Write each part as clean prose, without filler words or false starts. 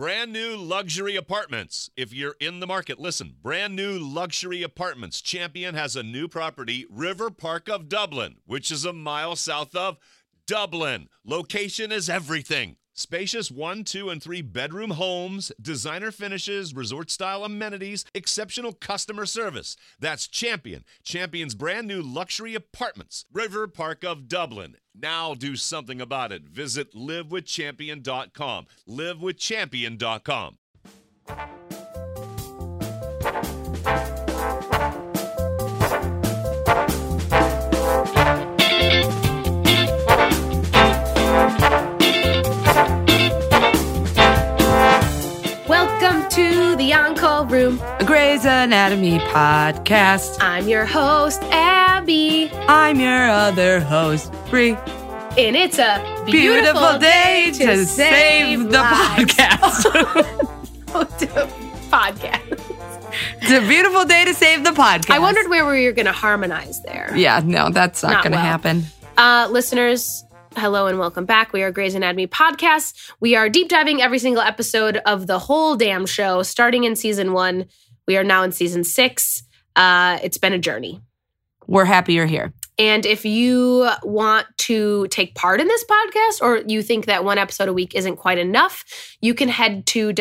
Brand new luxury apartments. If you're in the market, listen. Brand new luxury apartments. Champion has a new property, River Park of Dublin, which is a mile south of Dublin. Location is everything. Spacious 1, 2, and 3 bedroom homes, designer finishes, resort-style amenities, exceptional customer service. That's Champion. Champion's brand new luxury apartments. River Park of Dublin. Now do something about it. Visit livewithchampion.com. livewithchampion.com. Welcome to the On-Call Room, a Grey's Anatomy podcast. I'm your host, Abby. I'm your other host, Bree. And it's a beautiful day to save the podcast. Podcast. It's a beautiful day to save the podcast. I wondered where we were going to harmonize there. Yeah, no, that's not going to happen. Listeners, hello and welcome back. We are Grey's Anatomy Podcast. We are deep diving every single episode of the whole damn show, starting in season 1. We are now in season 6. It's been a journey. We're happy you're here. And if you want to take part in this podcast, or you think that one episode a week isn't quite enough, you can head to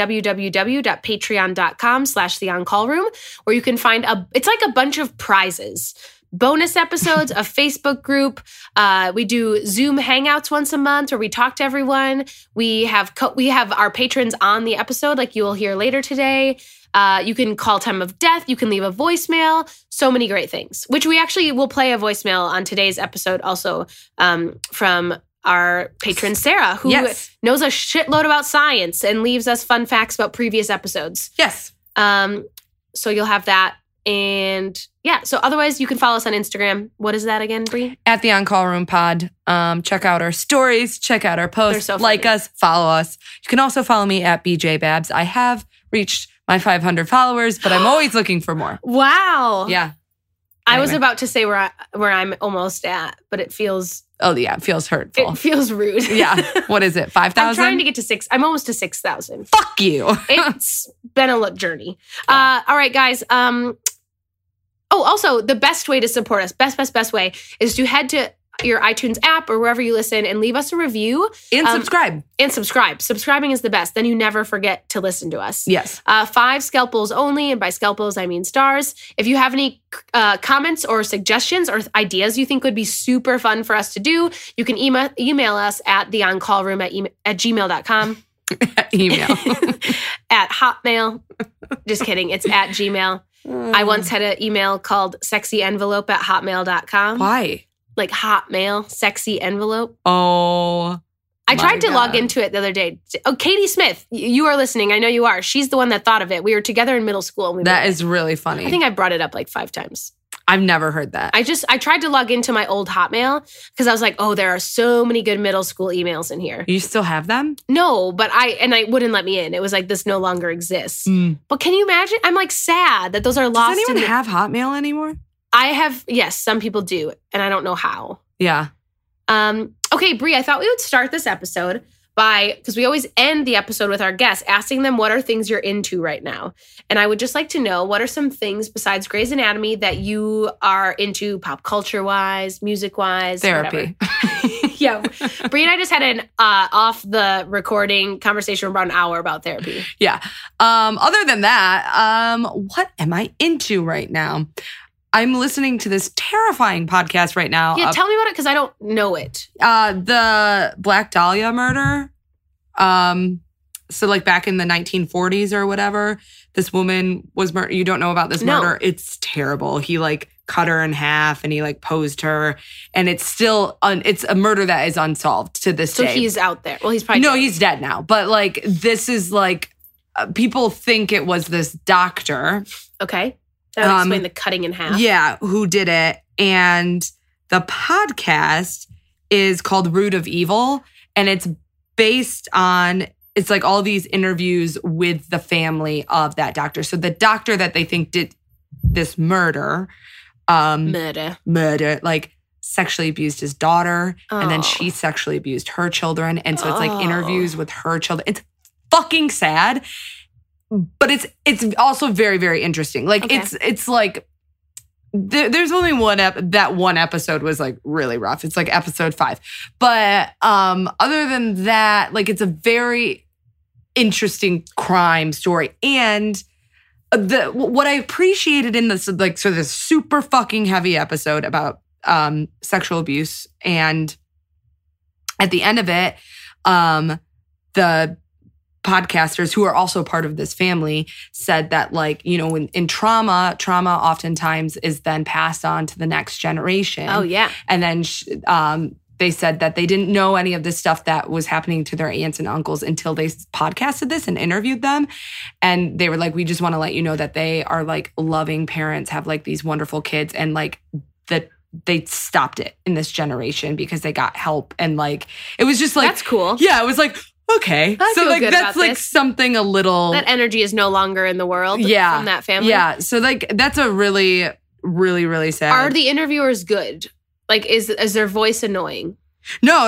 www.patreon.com/theoncallroom, where you can find it's like a bunch of prizes. Bonus episodes, a Facebook group. We do Zoom hangouts once a month where we talk to everyone. We have our patrons on the episode, like you will hear later today. You can call time of death. You can leave a voicemail. So many great things, which we actually will play a voicemail on today's episode also from our patron, Sarah, who knows a shitload about science and leaves us fun facts about previous episodes. Yes. So you'll have that. And yeah, so otherwise you can follow us on Instagram. What is that again, Bree? At the On-Call Room Pod. Check out our stories. Check out our posts. So like us. Follow us. You can also follow me at BJ Babs. I have reached my 500 followers, but I'm always looking for more. Wow. Yeah. I was about to say where I'm almost at, but it feels... Oh, yeah. It feels hurtful. It feels rude. Yeah. What is it? 5,000? I'm trying to get to 6. I'm almost to 6,000. Fuck you. It's been a journey. All right, guys. Also, the best way to support us, best way, is to head to your iTunes app or wherever you listen and leave us a review. And subscribe. Subscribing is the best. Then you never forget to listen to us. Yes. 5 scalpels only. And by scalpels, I mean stars. If you have any comments or suggestions or ideas you think would be super fun for us to do, you can email us at theoncallroom at gmail.com. Email. At Hotmail. Just kidding. It's at Gmail. I once had an email called sexyenvelope@hotmail.com. Why? Like Hotmail, sexy envelope. Oh, I tried to log into it the other day. Oh, Katie Smith, you are listening. I know you are. She's the one that thought of it. We were together in middle school. And that is really funny. I think I brought it up like 5 times. I've never heard that. I tried to log into my old Hotmail because I was like, oh, there are so many good middle school emails in here. You still have them? No, but I wouldn't let me in. It was like, this no longer exists. But can you imagine? I'm like sad that those are lost. Does anyone have Hotmail anymore? I have, yes, some people do, and I don't know how. Yeah. Okay, Bree, I thought we would start this episode because we always end the episode with our guests, asking them what are things you're into right now. And I would just like to know, what are some things besides Grey's Anatomy that you are into pop culture-wise, music-wise? Therapy. Yeah. Bree and I just had an off the recording conversation for about an hour about therapy. Yeah. Other than that, what am I into right now? I'm listening to this terrifying podcast right now. Yeah, tell me about it because I don't know it. The Black Dahlia murder. So like back in the 1940s or whatever, this woman was murdered. You don't know about this murder? It's terrible. He like cut her in half and he like posed her. And it's still, it's a murder that is unsolved to this day. So he's out there. Well, he's probably No, dead. he's dead now. But like, this is like, people think it was this doctor. Okay. That would explain the cutting in half. Yeah, who did it. And the podcast is called Root of Evil. And it's based on, it's like all these interviews with the family of that doctor. So the doctor that they think did this murder, like sexually abused his daughter. And then she sexually abused her children. And so it's like interviews with her children. It's fucking sad, but it's also very, very interesting. Like it's like there's only that one episode was like really rough. It's like episode 5. But other than that, like it's a very interesting crime story. And what I appreciated in this, like, so this super fucking heavy episode about sexual abuse, and at the end of it, the podcasters who are also part of this family said that, like, you know, in trauma oftentimes is then passed on to the next generation. Oh, yeah. And then they said that they didn't know any of this stuff that was happening to their aunts and uncles until they podcasted this and interviewed them. And they were like, we just want to let you know that they are like loving parents, have like these wonderful kids, and like that they stopped it in this generation because they got help. And like, it was just like, that's cool. Yeah, it was like, okay. So like that's like something a little, that energy is no longer in the world from that family. Yeah. So like that's a really, really, really sad. Are the interviewers good? Like is their voice annoying? No,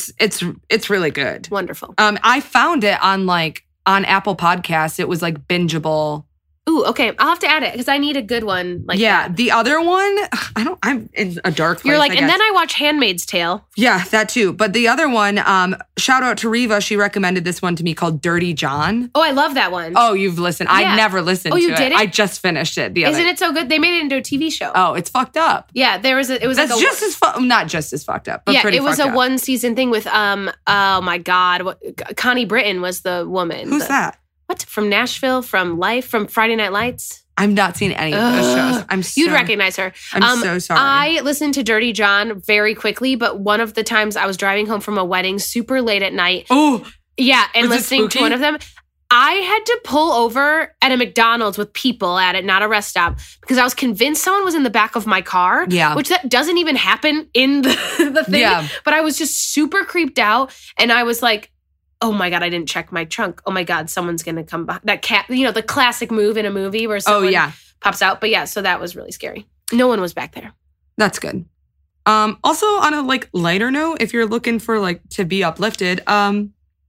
it's really good. Wonderful. I found it on Apple Podcasts. It was like bingeable. Ooh, okay. I'll have to add it because I need a good one. Like that. The other one, I'm in a dark place. You're like, and then I watch Handmaid's Tale. Yeah, that too. But the other one, shout out to Riva. She recommended this one to me called Dirty John. Oh, I love that one. Oh, you've listened. Yeah. I never listened to it. Oh, you did it? I just finished it. Isn't it so good? They made it into a TV show. Oh, it's fucked up. Yeah, it was That's like just as not just as fucked up, but pretty it was fucked a up. 1-season thing with oh my God, Connie Britton was the woman. Who's that? What? From Nashville, from Life, from Friday Night Lights? I've not seen any of those shows. You'd recognize her. I'm so sorry. I listened to Dirty John very quickly, but one of the times I was driving home from a wedding super late at night. Oh. Yeah, and listening to one of them, I had to pull over at a McDonald's with people at it, not a rest stop, because I was convinced someone was in the back of my car, which that doesn't even happen in the thing. Yeah. But I was just super creeped out, and I was like, oh my God, I didn't check my trunk. Oh my God, someone's going to come behind. That cat, you know, the classic move in a movie where someone pops out. But yeah, so that was really scary. No one was back there. That's good. Also, on a like lighter note, if you're looking for like to be uplifted, I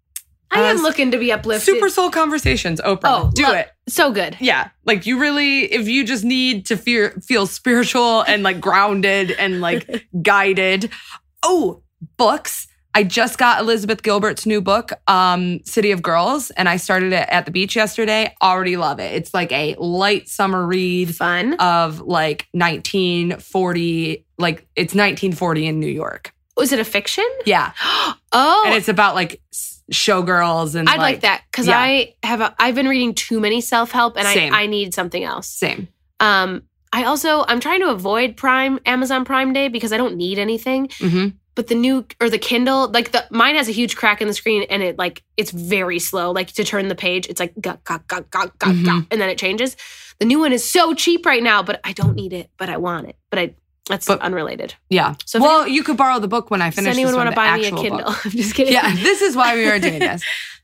am looking to be uplifted. Super Soul Conversations, Oprah. Do it. So good. Yeah. Like you really, if you just need to feel spiritual and like grounded and like guided. Oh, books. I just got Elizabeth Gilbert's new book, City of Girls, and I started it at the beach yesterday. Already love it. It's like a light summer read. Fun. Of like 1940, like it's 1940 in New York. Was it a fiction? Yeah. Oh. And it's about like showgirls and I'd like that because I've been reading too many self-help and I need something else. Same. I'm trying to avoid Amazon Prime Day because I don't need anything. Mm-hmm. But the Kindle, like mine has a huge crack in the screen and it's very slow. Like to turn the page, it's like ga, ga, ga, ga, ga, ga, and then it changes. The new one is so cheap right now, but I don't need it, but I want it. But that's unrelated. Yeah. So you could borrow the book when I finish. Does anyone want to buy me a Kindle? Book. I'm just kidding. Yeah, this is why we are doing this.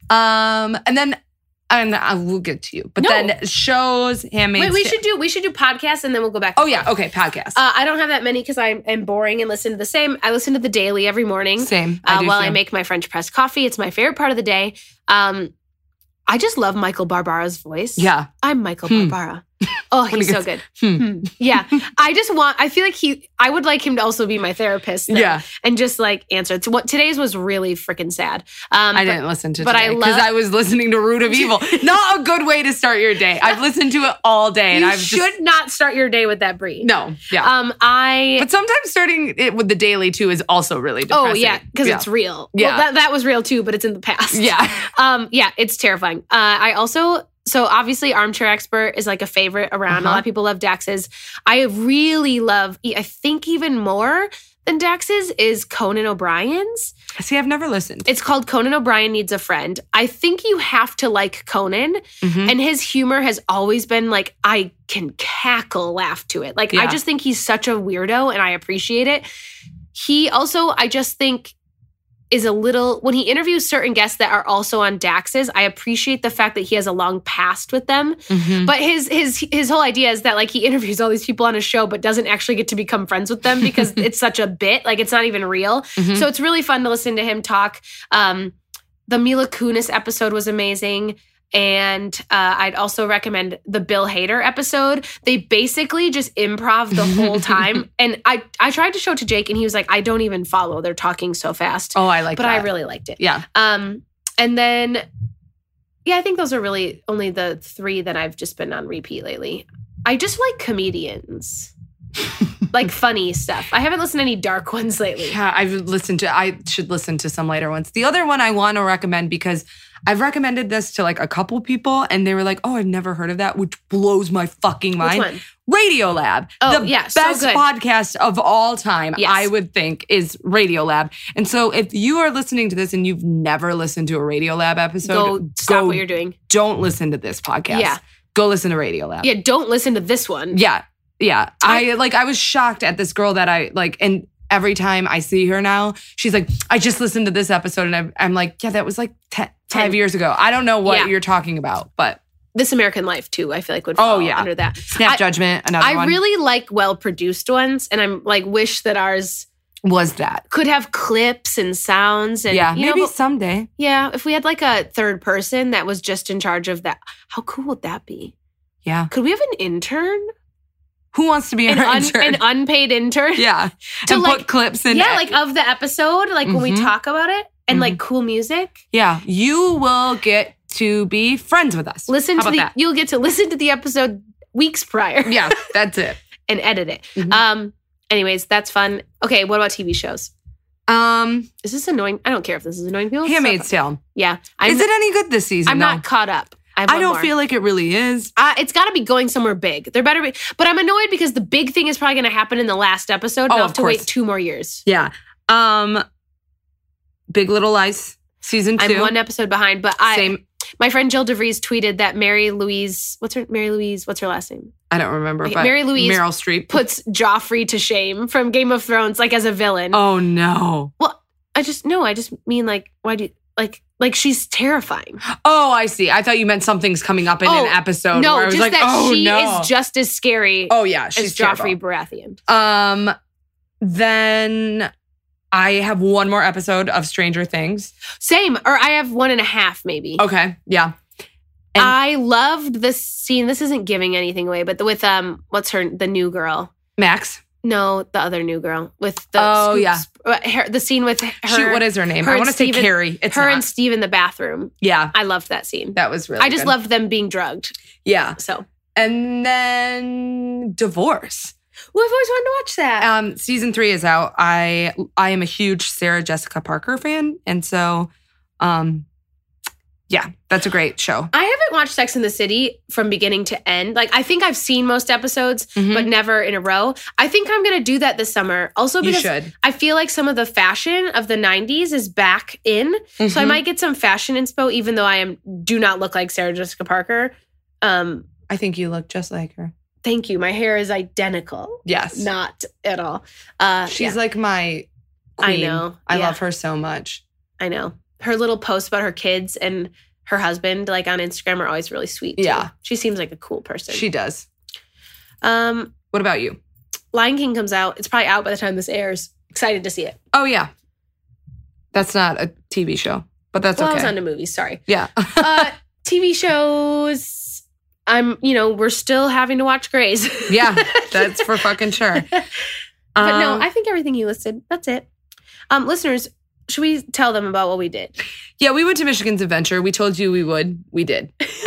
And I will get to you. But then shows, Handmaid's Tale. We should do podcasts and then we'll go back. Oh yeah, okay, podcasts. I don't have that many because I am boring and listen to the same. I listen to The Daily every morning. Same. I make my French press coffee. It's my favorite part of the day. I just love Michael Barbara's voice. Yeah. I'm Michael Barbara. Oh, he's so good. Yeah. I feel like I would like him to also be my therapist. Though, yeah. And just like answer. Today's was really freaking sad. I didn't listen to today because I was listening to Root of Evil. Not a good way to start your day. I've listened to it all day. And you should not start your day with that Brie. No. Yeah. But sometimes starting it with The Daily too is also really depressing. Oh yeah. Because it's real. Yeah. Well, that was real too, but it's in the past. Yeah. Yeah. It's terrifying. So obviously Armchair Expert is like a favorite around. A lot of people love Dax's. I really love, I think even more than Dax's is Conan O'Brien's. See, I've never listened. It's called Conan O'Brien Needs a Friend. I think you have to like Conan. Mm-hmm. And his humor has always been like, I can laugh to it. Like, I just think he's such a weirdo and I appreciate it. He also, I just think, is a little, when he interviews certain guests that are also on Dax's, I appreciate the fact that he has a long past with them. Mm-hmm. But his whole idea is that like he interviews all these people on his show, but doesn't actually get to become friends with them because it's such a bit, like it's not even real. Mm-hmm. So it's really fun to listen to him talk. The the Mila Kunis episode was amazing. And I'd also recommend the Bill Hader episode. They basically just improv the whole time. And I tried to show it to Jake and he was like, I don't even follow. They're talking so fast. Oh, I like that. But I really liked it. Yeah. And then, I think those are really only the 3 that I've just been on repeat lately. I just like comedians. Like funny stuff. I haven't listened to any dark ones lately. Yeah, I should listen to some later ones. The other one I want to recommend, because I've recommended this to like a couple people and they were like, oh, I've never heard of that, which blows my fucking mind. Which one? Radiolab. Oh, the yeah, best so good. podcast of all time, Yes. I would think, is Radiolab. And so if you are listening to this and you've never listened to a Radiolab episode, Go stop what you're doing. Don't listen to this podcast. Yeah. Go listen to Radiolab. Yeah, don't listen to this one. Yeah. Yeah. I was shocked at this girl that I like, and every time I see her now, she's like, I just listened to this episode. And I'm like, yeah, that was like 5 years ago. I don't know what you're talking about, but. This American Life, too, I feel like would fall under that. Snap Judgment, another one. I really like well-produced ones, and I'm like, wish that ours was that. Could have clips and sounds. And, yeah, maybe someday. Yeah, if we had like a third person that was just in charge of that, how cool would that be? Yeah. Could we have an intern? Who wants to be an intern? An unpaid intern? Yeah. To like, put clips in. Yeah, like of the episode, like when we talk about it, and like cool music. Yeah. You will get to be friends with us. You'll get to listen to the episode weeks prior. Yeah, that's it. And edit it. Anyways, that's fun. Okay, what about TV shows? Is this annoying? I don't care if this is annoying people. Handmaid's Tale. Yeah. Is it any good this season? I'm not caught up. I don't feel like it really is. It's got to be going somewhere big. There better be. But I'm annoyed because the big thing is probably going to happen in the last episode. And I'll have to wait 2 more years. Yeah. Big Little Lies, season 2. I'm 1 episode behind, but my friend Jill DeVries tweeted that Mary Louise, what's her last name? I don't remember, but Mary Louise Meryl Streep puts Joffrey to shame from Game of Thrones, like as a villain. Oh no. Well, I just mean like, why do you, like she's terrifying. Oh, I see. I thought you meant something's coming up in an episode. No, where I was just like, that she is just as scary. Oh yeah, she's as Joffrey Baratheon. Then I have 1 more episode of Stranger Things. Same, or I have 1.5 maybe. Okay, yeah. And I loved this scene. This isn't giving anything away, but with the new girl, Max. No, the other new girl with the the scene with her. Shoot, what is her name? I want to say Carrie. It's her and Steve in the bathroom. Yeah, I loved that scene. That was really. I just loved them being drugged. Yeah. So and then Divorce. Well, I've always wanted to watch that. Season 3 is out. I am a huge Sarah Jessica Parker fan, and so, yeah, that's a great show. I haven't watched Sex and the City from beginning to end. Like, I think I've seen most episodes, but never in a row. I think I'm going to do that this summer. Also because I feel like some of the fashion of the 90s is back in. So I might get some fashion inspo, even though I do not look like Sarah Jessica Parker. I think you look just like her. Thank you. My hair is identical. Yes. Not at all. She's like my queen. I know. I love her so much. I know. Her little posts about her kids and her husband, like on Instagram, are always really sweet. Too. Yeah. She seems like a cool person. She does. What about you? Lion King comes out. It's probably out by the time this airs. Excited to see it. Oh, yeah. That's not a TV show, but that's okay. I was on to movies. Sorry. Yeah. TV shows. We're still having to watch Grey's. Yeah, that's for fucking sure. But no, I think everything you listed, that's it. Listeners, should we tell them about what we did? Yeah, we went to Michigan's Adventure. We told you we would. We did.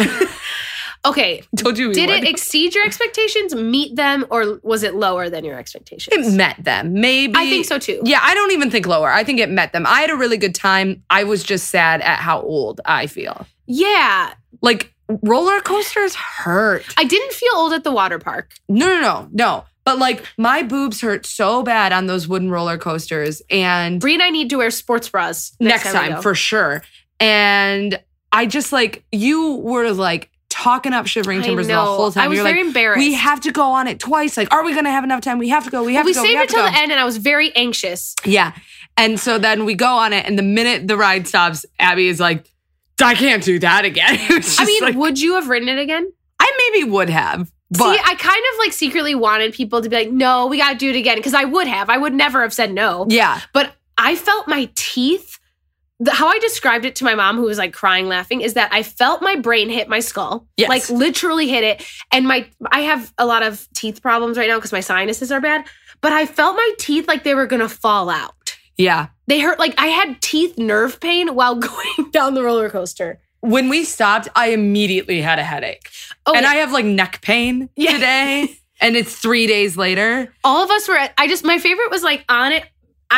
Okay. Told you we would. Did it exceed your expectations, meet them, or was it lower than your expectations? It met them. Maybe. I think so too. Yeah, I don't even think lower. I think it met them. I had a really good time. I was just sad at how old I feel. Yeah. Like, roller coasters hurt. I didn't feel old at the water park. No. But like my boobs hurt so bad on those wooden roller coasters. And Bree and I need to wear sports bras next time for sure. And I just you were like talking up Shivering Timbers the whole time. I was very embarrassed. We have to go on it twice. Like, are we going to have enough time? We have to go. We saved it till the end and I was very anxious. Yeah. And so then we go on it. And the minute the ride stops, Abby is like, I can't do that again. Would you have ridden it again? I maybe would have. But see, I kind of secretly wanted people to be like, no, we got to do it again. Because I would have. I would never have said no. Yeah. But I felt my teeth how I described it to my mom, who was like crying, laughing, is that I felt my brain hit my skull, like literally hit it. And I have a lot of teeth problems right now because my sinuses are bad, but I felt my teeth like they were going to fall out. Yeah. They hurt. Like I had teeth nerve pain while going down the roller coaster. When we stopped, I immediately had a headache. I have like neck pain today. And it's 3 days later. All of us were my favorite was like on it.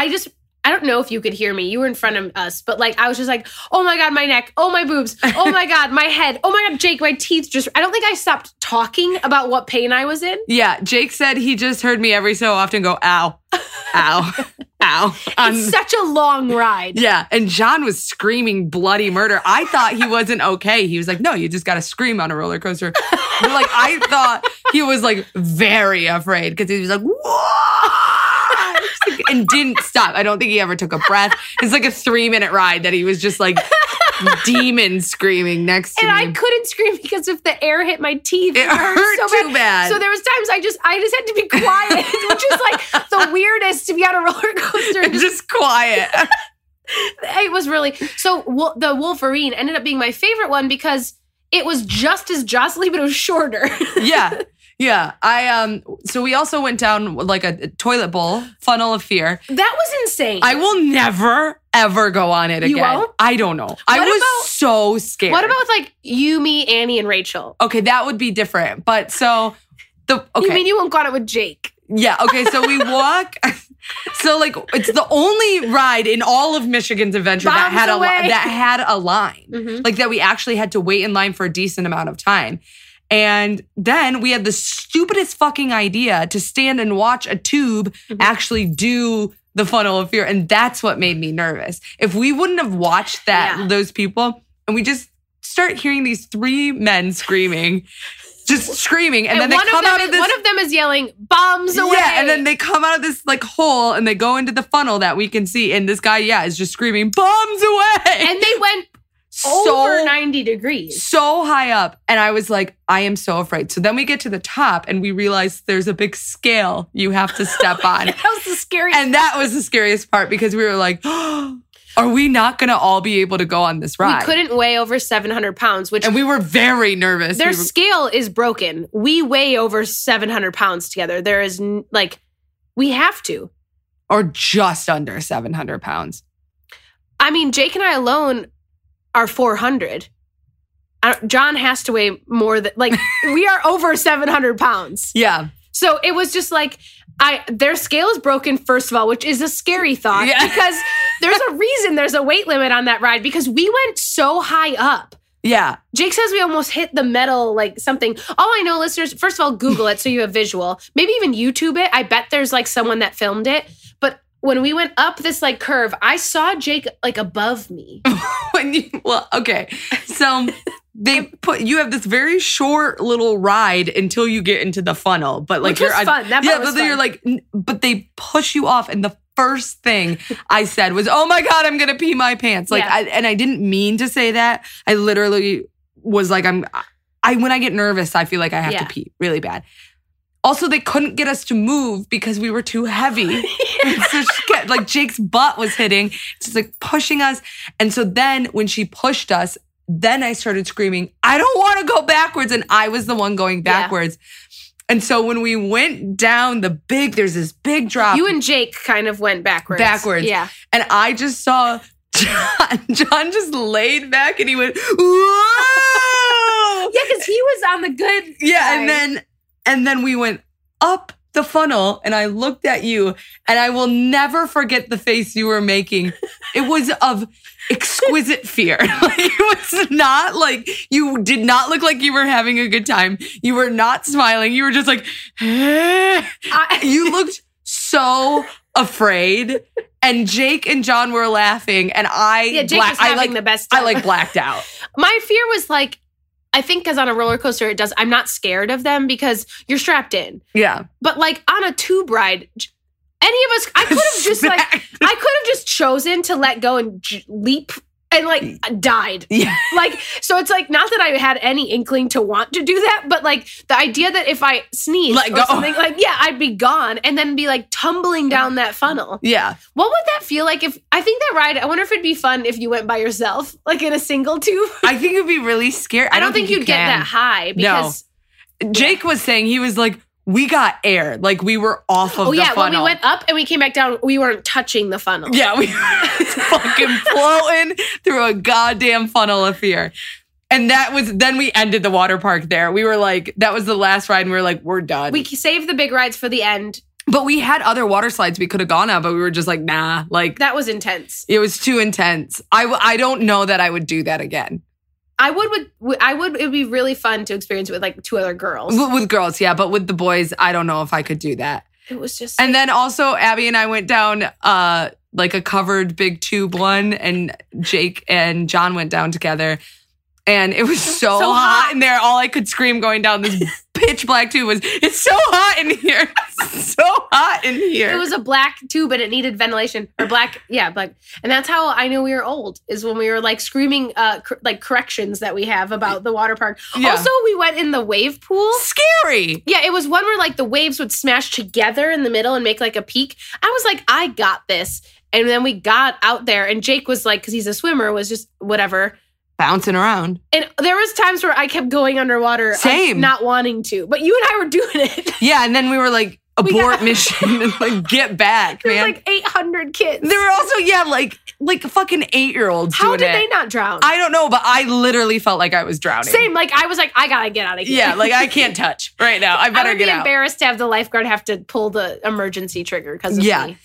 I don't know if you could hear me. You were in front of us, but like, I was just like, oh my God, my neck. Oh, my boobs. Oh my God, my head. Oh my God, Jake, my teeth I don't think I stopped talking about what pain I was in. Yeah. Jake said he just heard me every so often go, ow, ow, ow. It's such a long ride. Yeah. And John was screaming bloody murder. I thought he wasn't okay. He was like, no, you just got to scream on a roller coaster. But like, I thought he was like very afraid because he was like, whoa. And didn't stop. I don't think he ever took a breath. It's like a 3-minute ride that he was just like demon screaming next to me. And I couldn't scream because if the air hit my teeth, it hurt so bad. So there was times I just had to be quiet, which is like the weirdest to be on a roller coaster. And just quiet. It was really, so the Wolverine ended up being my favorite one because it was just as jostly, but it was shorter. Yeah. Yeah. So we also went down like a toilet bowl, Funnel of Fear. That was insane. I will never, ever go on it again. You won't? I don't know. I was so scared. What about with like you, me, Annie, and Rachel? Okay, that would be different. But so You mean you won't go on it with Jake? Yeah. Okay. So we walk. So like it's the only ride in all of Michigan's Adventure that had a line, like that we actually had to wait in line for a decent amount of time. And then we had the stupidest fucking idea to stand and watch a tube actually do the Funnel of Fear. And that's what made me nervous. If we wouldn't have watched those people, and we just start hearing these 3 men screaming, just screaming. And then they come out of this. One of them is yelling, bombs away. Yeah, and then they come out of this like hole and they go into the funnel that we can see. And this guy, is just screaming, bombs away. And they went over 90 degrees. So high up. And I was like, I am so afraid. So then we get to the top and we realize there's a big scale you have to step on. That was the scariest. And that was the scariest part because we were like, are we not going to all be able to go on this ride? We couldn't weigh over 700 pounds, and we were very nervous. Their scale is broken. We weigh over 700 pounds together. There is we have to. Or just under 700 pounds. I mean, Jake and I alone are 400. John has to weigh more than, we are over 700 pounds. Yeah. So it was just like, their scale is broken, first of all, which is a scary thought because there's a reason there's a weight limit on that ride because we went so high up. Yeah. Jake says we almost hit the metal, something. All I know, listeners, first of all, Google it so you have visual. Maybe even YouTube it. I bet there's someone that filmed it. But when we went up this curve, I saw Jake above me. Okay. So you have this very short little ride until you get into the funnel, but which was fun. That part was fun. But they push you off, and the first thing I said was, "Oh my God, I'm gonna pee my pants!" And I didn't mean to say that. I literally was like, when I get nervous, I feel like I have to pee really bad. Also, they couldn't get us to move because we were too heavy. So Jake's butt was hitting, just pushing us. And so then when she pushed us, then I started screaming, I don't want to go backwards. And I was the one going backwards. Yeah. And so when we went down there's this big drop. You and Jake kind of went backwards. Yeah. And I just saw John just laid back and he went, whoa. Yeah, because he was on the good side. And then we went up the funnel and I looked at you and I will never forget the face you were making. It was of exquisite fear. It was not you did not look like you were having a good time. You were not smiling. You were just you looked so afraid. And Jake and John were laughing and Jake was having the best time. I blacked out. My fear was I think because on a roller coaster I'm not scared of them because you're strapped in. Yeah. But on a tube ride, any of us, I could have just chosen to let go and leap and like died. Yeah. Like, so it's like, not that I had any inkling to want to do that, but like the idea that if I sneezed Let or go. something, like, yeah, I'd be gone and then be like tumbling down that funnel. Yeah. What would that feel like if, I think that ride, I wonder if it'd be fun if you went by yourself, like in a single tube. I think it'd be really scary. I don't think you'd get that high because. Jake was saying, he was like, we got air. Like we were off of the funnel. When we went up and we came back down, we weren't touching the funnel. Yeah, we were fucking floating through a goddamn funnel of fear. And then we ended the water park there. We were like, that was the last ride and we were like, we're done. We saved the big rides for the end. But we had other water slides we could have gone on, but we were just like, nah. Like that was intense. It was too intense. I don't know that I would do that again. I would. It would be really fun to experience it with like 2 other girls. With girls, yeah. But with the boys, I don't know if I could do that. It was just. And then also Abby and I went down like a covered big tube one, and Jake and John went down together. And it was so hot in there. All I could scream going down this pitch black tube was, it's so hot in here. It's so hot in here. It was a black tube and it needed ventilation. Or black. And that's how I knew we were old, is when we were like screaming like corrections that we have about the water park. Yeah. Also, we went in the wave pool. Scary. Yeah, it was one where like the waves would smash together in the middle and make like a peak. I was like, I got this. And then we got out there and Jake was like, because he's a swimmer, was just whatever. Bouncing around. And there was times where I kept going underwater. Same. Not wanting to. But you and I were doing it. Yeah, and then we were like, abort mission and like get back, man. There was like 800 kids. There were also, like fucking 8-year-olds doing it. How did they not drown? I don't know, but I literally felt like I was drowning. Same. Like, I was like, I gotta get out of here. Yeah, like I can't touch right now. I better get out. I would be embarrassed to have the lifeguard have to pull the emergency trigger because of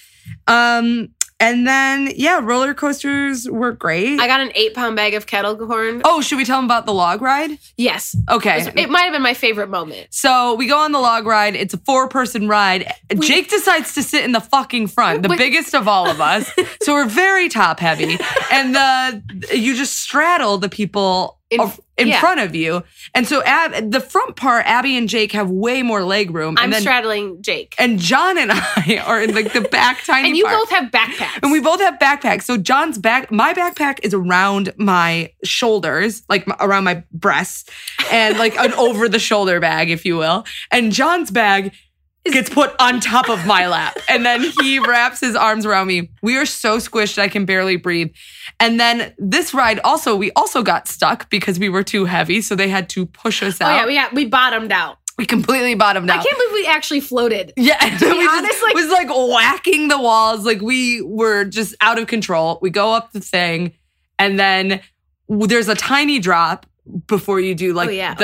me. And then, roller coasters were great. I got an 8-pound bag of kettle corn. Oh, should we tell them about the log ride? Yes. Okay. It might have been my favorite moment. So we go on the log ride. It's a 4-person ride. Jake decides to sit in the fucking front, the biggest of all of us. So we're very top heavy. And you just straddle the people in front of you. And so the front part, Abby and Jake have way more leg room. I'm straddling Jake. And John and I are in like the back tiny And you part. both have backpacks. And we both have backpacks. So my backpack is around my shoulders, like around my breasts, and like an over the shoulder bag, if you will. And John's bag gets put on top of my lap. And then he wraps his arms around me. We are so squished, I can barely breathe. And then this ride we also got stuck because we were too heavy. So they had to push us out. Oh yeah, we bottomed out. We completely bottomed out. I can't believe we actually floated. Yeah, and then we was like whacking the walls. Like we were just out of control. We go up the thing, and then there's a tiny drop before you do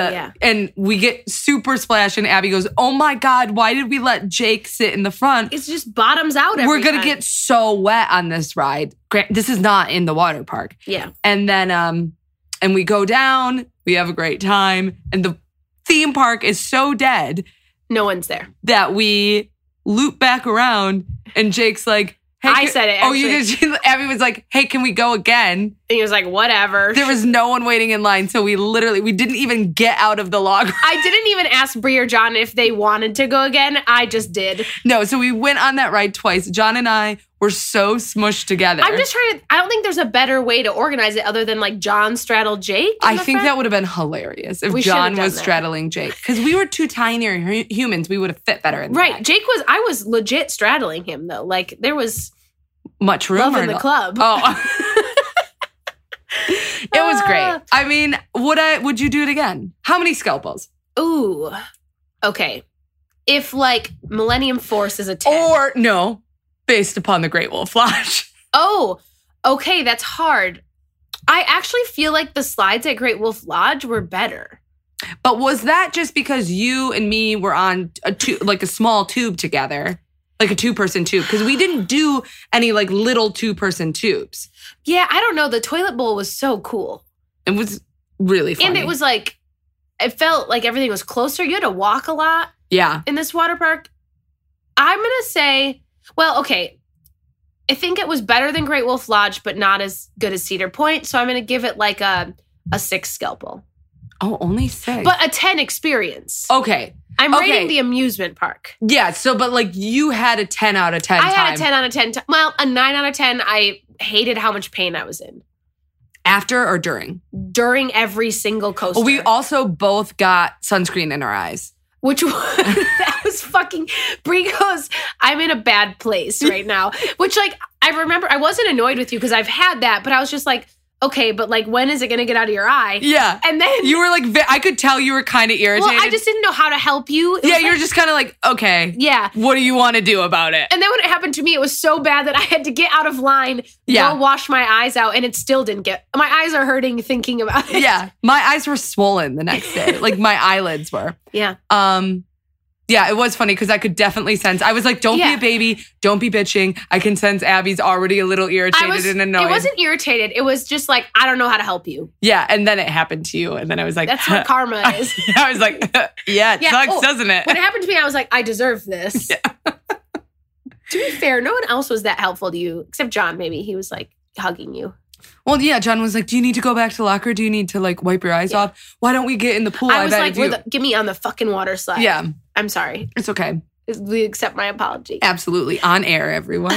and we get super splash, and Abby goes, "Oh my God, why did we let Jake sit in the front?" It's just bottoms out We're going to get so wet on this ride. This is not in the water park. Yeah. And then and we go down, we have a great time, and the theme park is so dead. No one's there. That we loop back around, and Jake's like, hey, I said it. Oh, you did? Abby was like, hey, can we go again? And he was like, whatever. There was no one waiting in line. So we didn't even get out of the log. I didn't even ask Bree or John if they wanted to go again. I just did. No, so we went on that ride twice. John and I were so smushed together. I'm just trying to, I don't think there's a better way to organize it other than like John straddled Jake. I think that would have been hilarious if John was straddling Jake. Because we were two tinier humans. We would have fit better in the back. I was legit straddling him though. Like there was much room in the club. Oh. It was great. I mean, would you do it again? How many scalpels? Ooh. Okay. If like Millennium Force is a 10. Or no, based upon the Great Wolf Lodge. Oh, okay. That's hard. I actually feel like the slides at Great Wolf Lodge were better. But was that just because you and me were on a small tube together? Like a 2-person tube, because we didn't do any like little 2-person tubes. Yeah, I don't know. The toilet bowl was so cool. It was really funny. And it was like, it felt like everything was closer. You had to walk a lot. Yeah. In this water park. I'm going to say, well, okay. I think it was better than Great Wolf Lodge, but not as good as Cedar Point. So I'm going to give it like a 6 scalpel. Oh, only 6. But a 10 experience. Okay. I'm rating the amusement park. Yeah, so but like you had a 10 out of 10 I had a 10 out of 10. Well, a 9 out of 10. I hated how much pain I was in. After or during? During every single coaster. We also both got sunscreen in our eyes. Which was, that was fucking, Brie goes, I'm in a bad place right now. Which, like, I remember, I wasn't annoyed with you because I've had that, but I was just like, okay, but like, when is it going to get out of your eye? Yeah. And then you were like, I could tell you were kind of irritated. Well, I just didn't know how to help you. Yeah, you were just kind of like, okay. Yeah. What do you want to do about it? And then when it happened to me, it was so bad that I had to get out of line, go wash my eyes out, and it still didn't my eyes are hurting thinking about it. Yeah. My eyes were swollen the next day. Like my eyelids were. Yeah. Yeah, it was funny because I could definitely sense. I was like, don't be a baby. Don't be bitching. I can sense Abby's already a little irritated and annoyed. It wasn't irritated. It was just like, I don't know how to help you. Yeah, and then it happened to you. And then I was like... That's what karma is. I was like, it sucks, doesn't it? When it happened to me, I was like, I deserve this. Yeah. To be fair, no one else was that helpful to you, except John, maybe. He was like hugging you. Well, yeah, John was like, do you need to go back to the locker? Do you need to like wipe your eyes off? Why don't we get in the pool? I was like, get me on the fucking water slide. Yeah. I'm sorry. It's okay. We accept my apology. Absolutely. On air, everyone.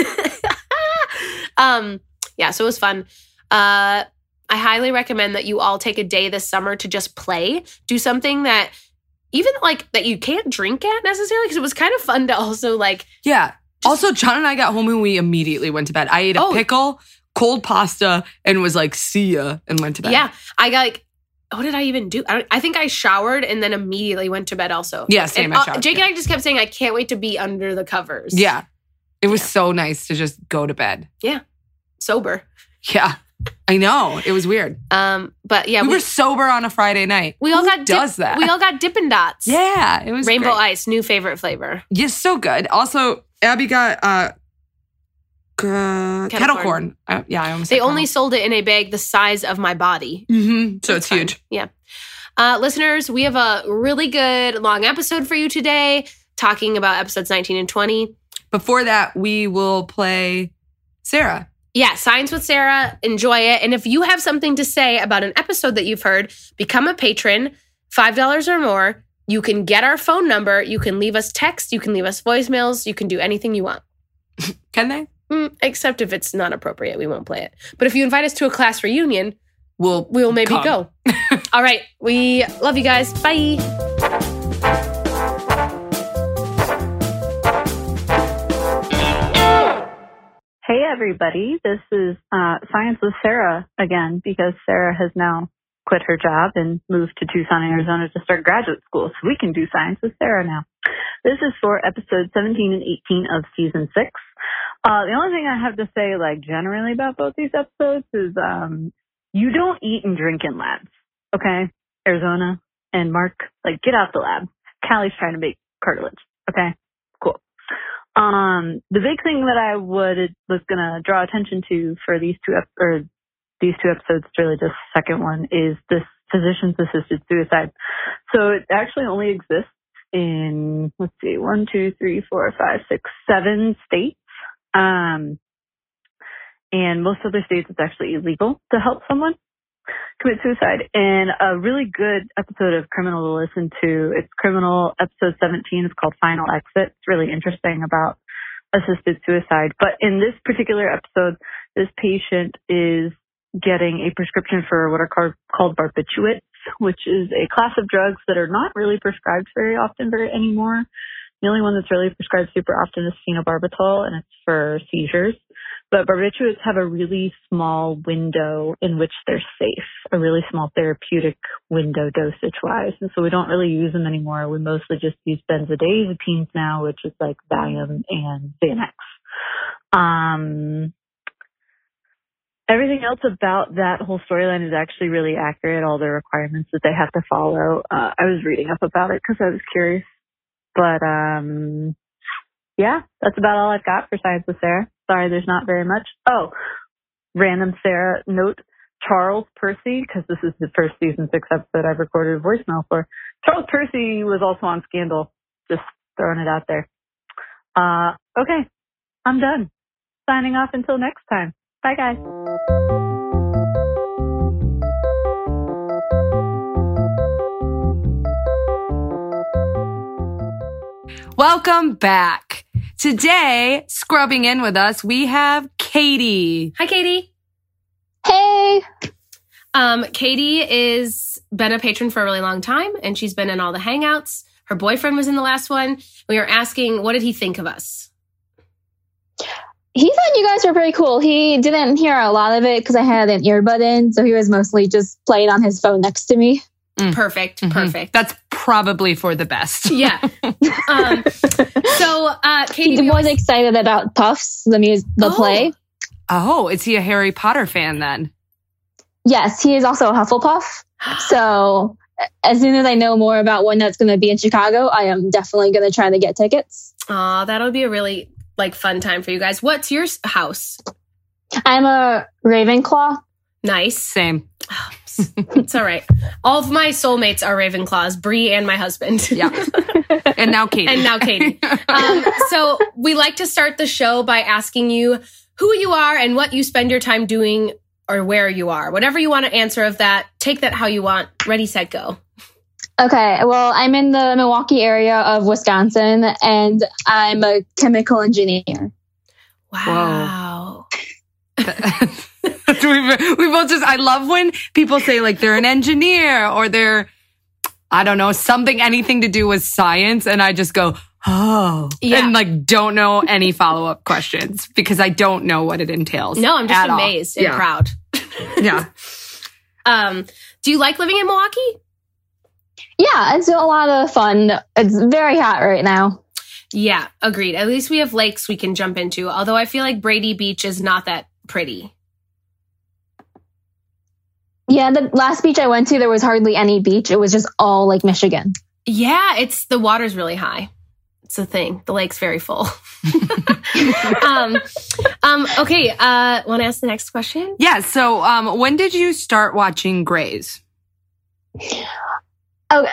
Yeah, so it was fun. I highly recommend that you all take a day this summer to just play. Do something that even like that you can't drink at necessarily, because it was kind of fun to also like... Yeah. Also, John and I got home and we immediately went to bed. I ate a pickle, cold pasta, and was like, see ya, and went to bed. Yeah. I got like... What did I even do? I think I showered and then immediately went to bed also. Yeah, same. And, Jake and I just kept saying, I can't wait to be under the covers. Yeah. It was so nice to just go to bed. Yeah. Sober. Yeah. I know. It was weird. But yeah. We were sober on a Friday night. We all Who does that? We all got Dippin' Dots. Yeah. It was Rainbow great. Ice, new favorite flavor. Yes, so good. Also, Abby got... kettle corn. I almost They only sold it in a bag the size of my body. Mm-hmm. So it's huge. Yeah. Listeners, we have a really good long episode for you today, talking about episodes 19 and 20. Before that, we will play Sarah. Yeah, Science with Sarah. Enjoy it. And if you have something to say about an episode that you've heard, become a patron, $5 or more. You can get our phone number. You can leave us text. You can leave us voicemails. You can do anything you want. Can they? Except if it's not appropriate, we won't play it. But if you invite us to a class reunion, we'll maybe go. All right. We love you guys. Bye. Hey, everybody. This is Science with Sarah again, because Sarah has now quit her job and moved to Tucson, Arizona to start graduate school. So we can do Science with Sarah now. This is for episodes 17 and 18 of season 6. The only thing I have to say, like, generally about both these episodes is you don't eat and drink in labs, okay? Arizona and Mark, like, get out the lab. Callie's trying to make cartilage, okay? Cool. The big thing that I was going to draw attention to for these two episodes, it's really just the second one, is this physician's-assisted suicide. So it actually only exists in, 7 states. And most other states, it's actually illegal to help someone commit suicide. And a really good episode of Criminal to listen to, it's Criminal episode 17. It's called Final Exit. It's really interesting about assisted suicide. But in this particular episode, this patient is getting a prescription for what are called barbiturates, which is a class of drugs that are not really prescribed very often anymore. The only one that's really prescribed super often is phenobarbital, and it's for seizures. But barbiturates have a really small window in which they're safe, a really small therapeutic window dosage-wise. And so we don't really use them anymore. We mostly just use benzodiazepines now, which is like Valium and Xanax. Everything else about that whole storyline is actually really accurate, all the requirements that they have to follow. I was reading up about it because I was curious. But, yeah, that's about all I've got for Science with Sarah. Sorry, there's not very much. Oh, random Sarah note. Charles Percy, because this is the first season 6 episode I've recorded a voicemail for. Charles Percy was also on Scandal. Just throwing it out there. Okay, I'm done. Signing off until next time. Bye, guys. Welcome back. Today, scrubbing in with us, we have Katie. Hi, Katie. Hey. Katie is been a patron for a really long time, and she's been in all the Hangouts. Her boyfriend was in the last one. We were asking, what did he think of us? He thought you guys were pretty cool. He didn't hear a lot of it because I had an earbud in, so he was mostly just playing on his phone next to me. Perfect. That's probably for the best. Yeah. Katie He was excited about Puffs, the play. Oh, is he a Harry Potter fan then? Yes, he is also a Hufflepuff. So as soon as I know more about when that's going to be in Chicago, I am definitely going to try to get tickets. Aw, that'll be a really fun time for you guys. What's your house? I'm a Ravenclaw. Nice. Same. It's all right. All of my soulmates are Ravenclaws, Bree and my husband. Yeah. And now Katie. So we like to start the show by asking you who you are and what you spend your time doing or where you are. Whatever you want to answer of that, take that how you want. Ready, set, go. Okay, well, I'm in the Milwaukee area of Wisconsin, and I'm a chemical engineer. Wow. we both I love when people say like they're an engineer or they're, I don't know, anything to do with science. And I just go, oh, yeah. And like don't know any follow-up questions because I don't know what it entails. No, I'm just amazed and proud. Yeah. Do you like living in Milwaukee? Yeah, it's a lot of fun. It's very hot right now. Yeah, agreed. At least we have lakes we can jump into. Although I feel like Brady Beach is not that pretty. Yeah, the last beach I went to, there was hardly any beach. It was just all Lake Michigan. Yeah, the water's really high. It's a thing. The lake's very full. Okay, want to ask the next question? Yeah, so when did you start watching Grey's? Okay.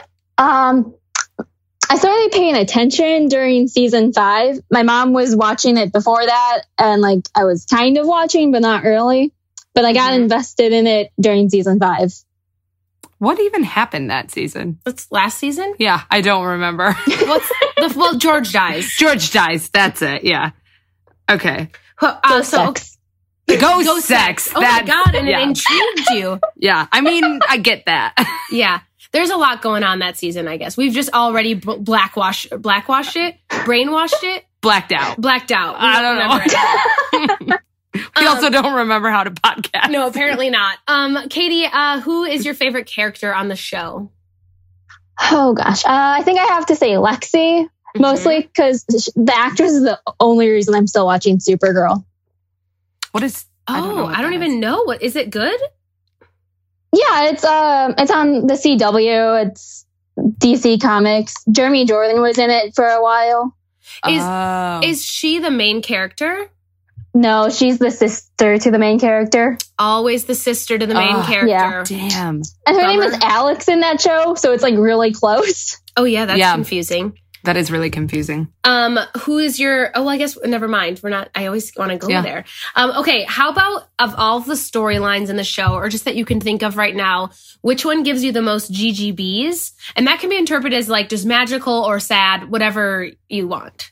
I started paying attention during season 5. My mom was watching it before that, and like I was kind of watching, but not really. But I got invested in it during season 5. What even happened that season? That's last season? Yeah, I don't remember. Well, George dies. George dies. That's it. Yeah. Okay. Sex. Ghost sex. Oh my God, and it intrigued you. Yeah, I mean, I get that. Yeah. There's a lot going on that season, I guess. We've just already blackwashed it, brainwashed it. Blacked out. I don't know. We also don't remember how to podcast. No, apparently not. Katie, who is your favorite character on the show? Oh, gosh. I think I have to say Lexi, mostly because the actress is the only reason I'm still watching Supergirl. What is... I don't even know. What is it good? Yeah, it's on the CW. It's DC Comics. Jeremy Jordan was in it for a while. Is she the main character? No, she's the sister to the main character. Always the sister to the main character. Yeah. Damn. And her name is Alex in that show, so it's like really close. Oh yeah, that's confusing. That is really confusing. Who is your... Oh, I guess never mind. We're not... I always want to go there. Okay, how about of all the storylines in the show, or just that you can think of right now, which one gives you the most GGBs? And that can be interpreted as like just magical or sad, whatever you want.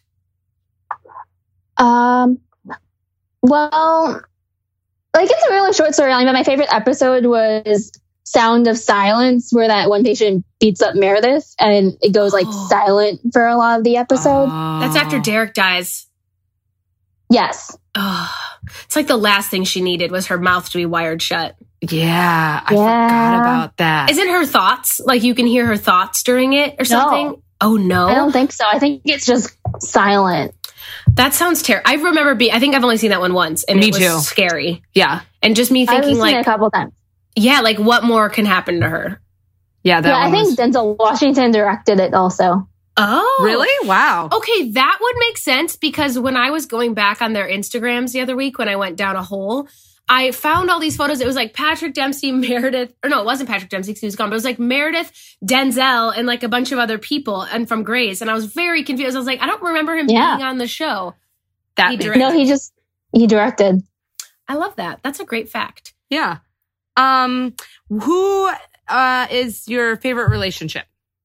Well, like it's a really short storyline, but my favorite episode was Sound of Silence, where that one patient beats up Meredith and it goes like silent for a lot of the episode. That's after Derek dies. Yes. It's like the last thing she needed was her mouth to be wired shut. Yeah, I forgot about that. Isn't her thoughts, like you can hear her thoughts during it or something? No. Oh, no? I don't think so. I think it's just silent. That sounds terrible. I remember I think I've only seen that one once, and it was scary. Yeah. And just me thinking I've seen it a couple times. Yeah, like what more can happen to her? Yeah, I think Denzel Washington directed it also. Oh. Really? Wow. Okay, that would make sense because when I was going back on their Instagrams the other week when I went down a hole, I found all these photos. It was like Patrick Dempsey, Meredith, or no, it wasn't Patrick Dempsey because he was gone, but it was like Meredith, Denzel, and like a bunch of other people and from Grey's. And I was very confused. I was like, I don't remember him being on the show. He directed. I love that. That's a great fact. Yeah. Who is your favorite relationship?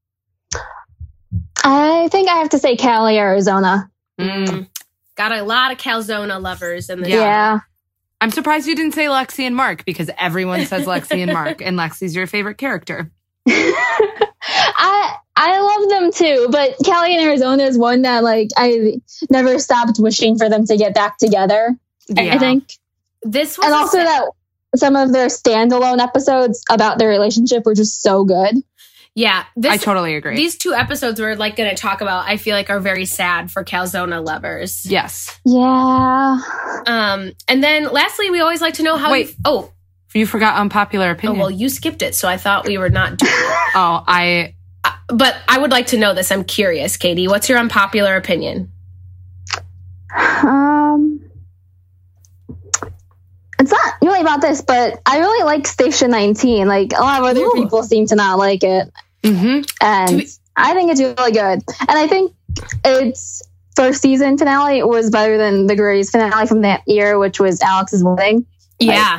I think I have to say Cali, Arizona. Got a lot of Calzona lovers in the show. I'm surprised you didn't say Lexi and Mark because everyone says Lexi and Mark, and Lexi's your favorite character. I love them too, but Kelly in Arizona is one that like I never stopped wishing for them to get back together. Yeah. I think This was and also that some of their standalone episodes about their relationship were just so good. Yeah. I totally agree. These 2 episodes we're like going to talk about, I feel like are very sad for Calzona lovers. Yes. Yeah. And then lastly, we always like to know how You forgot unpopular opinion. well, you skipped it, so I thought we were not doing it. But I would like to know this. I'm curious, Katie. What's your unpopular opinion? It's not really about this, but I really like Station 19. Like a lot of other people seem to not like it. Mm-hmm. And I think it's really good. And I think its first season finale was better than the Grey's finale from that year, which was Alex's wedding. Yeah.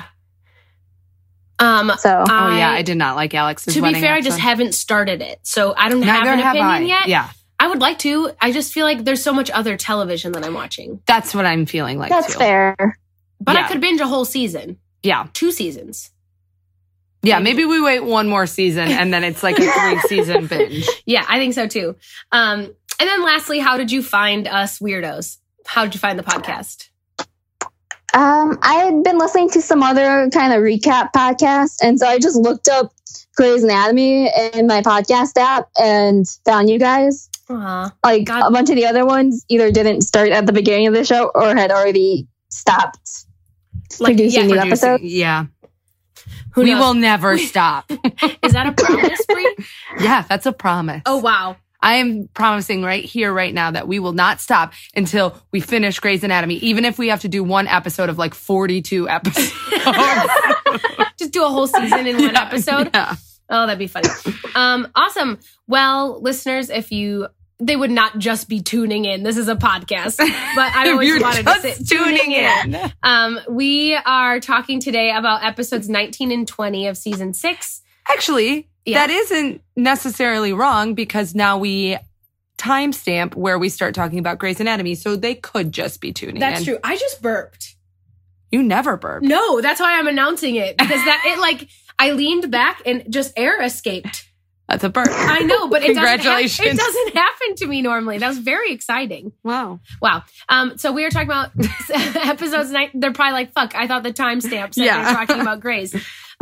I did not like Alex's wedding. To be fair, I just haven't started it. So I don't have an opinion yet. Yeah. I would like to. I just feel like there's so much other television that I'm watching. That's what I'm feeling like, That's too. fair. But I could binge a whole season. Yeah. 2 seasons. Yeah, maybe we wait one more season and then it's like a 3-season binge. Yeah, I think so too. And then lastly, how did you find us weirdos? How did you find the podcast? I had been listening to some other kind of recap podcast, and so I just looked up Grey's Anatomy in my podcast app and found you guys. Aww. Like a bunch of the other ones either didn't start at the beginning of the show or had already stopped producing new episodes. Yeah. We will never stop. Is that a promise, Brie? Yeah, that's a promise. Oh, wow. I am promising right here, right now, that we will not stop until we finish Grey's Anatomy, even if we have to do one episode of like 42 episodes. Just do a whole season in one episode? Yeah. Oh, that'd be funny. Awesome. Well, listeners, they would not just be tuning in. This is a podcast, but I always wanted to say tuning in. We are talking today about episodes 19 and 20 of season 6. Actually, that isn't necessarily wrong because now we timestamp where we start talking about Grey's Anatomy, so they could just be tuning in. That's true. I just burped. You never burp. No, that's why I'm announcing it because I leaned back and just air escaped. That's a burp. I know, but Congratulations. it doesn't happen to me normally. That was very exciting. Wow. So we are talking about episodes 9. They're probably like, fuck, I thought the timestamp said they're talking about Grey's.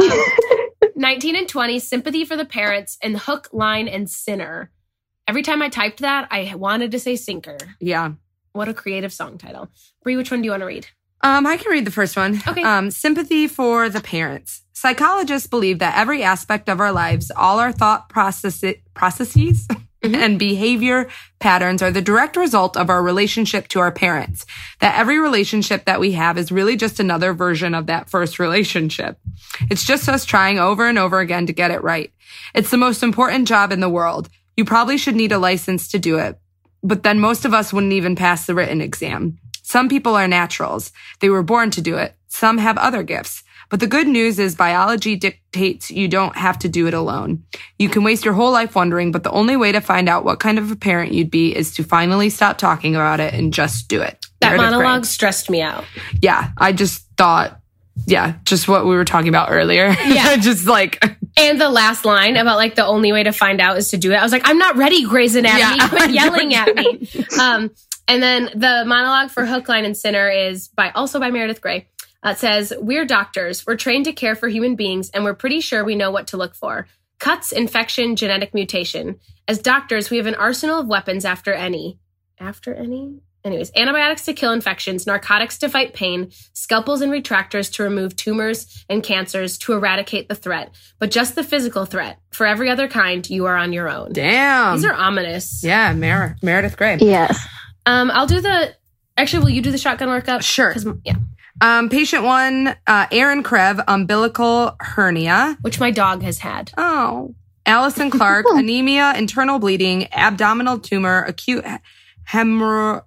19 and 20, Sympathy for the Parents, and Hook, Line, and Sinner. Every time I typed that, I wanted to say Sinker. Yeah. What a creative song title. Brie, which one do you want to read? I can read the first one. Okay. Sympathy for the Parents. Psychologists believe that every aspect of our lives, all our thought processes and behavior patterns are the direct result of our relationship to our parents. That every relationship that we have is really just another version of that first relationship. It's just us trying over and over again to get it right. It's the most important job in the world. You probably should need a license to do it. But then most of us wouldn't even pass the written exam. Some people are naturals. They were born to do it. Some have other gifts. But the good news is biology dictates you don't have to do it alone. You can waste your whole life wondering, but the only way to find out what kind of a parent you'd be is to finally stop talking about it and just do it. That monologue stressed me out. Yeah, I just thought, just what we were talking about earlier. Yeah. Just like... And the last line about like the only way to find out is to do it. I was like, I'm not ready, Grey's Anatomy. Yeah. Quit yelling at me. And then the monologue for Hook, Line, and Sinner is by Meredith Grey. It says, we're doctors. We're trained to care for human beings, and we're pretty sure we know what to look for. Cuts, infection, genetic mutation. As doctors, we have an arsenal of weapons after any? Anyways, antibiotics to kill infections, narcotics to fight pain, scalpels and retractors to remove tumors and cancers to eradicate the threat. But just the physical threat. For every other kind, you are on your own. Damn. These are ominous. Yeah, Meredith Grey. Yes. I'll do will you do the shotgun workup? Sure. Yeah. Patient 1, Aaron Krev, umbilical hernia. Which my dog has had. Oh. Allison Clark, anemia, internal bleeding, abdominal tumor, acute hemorrhagic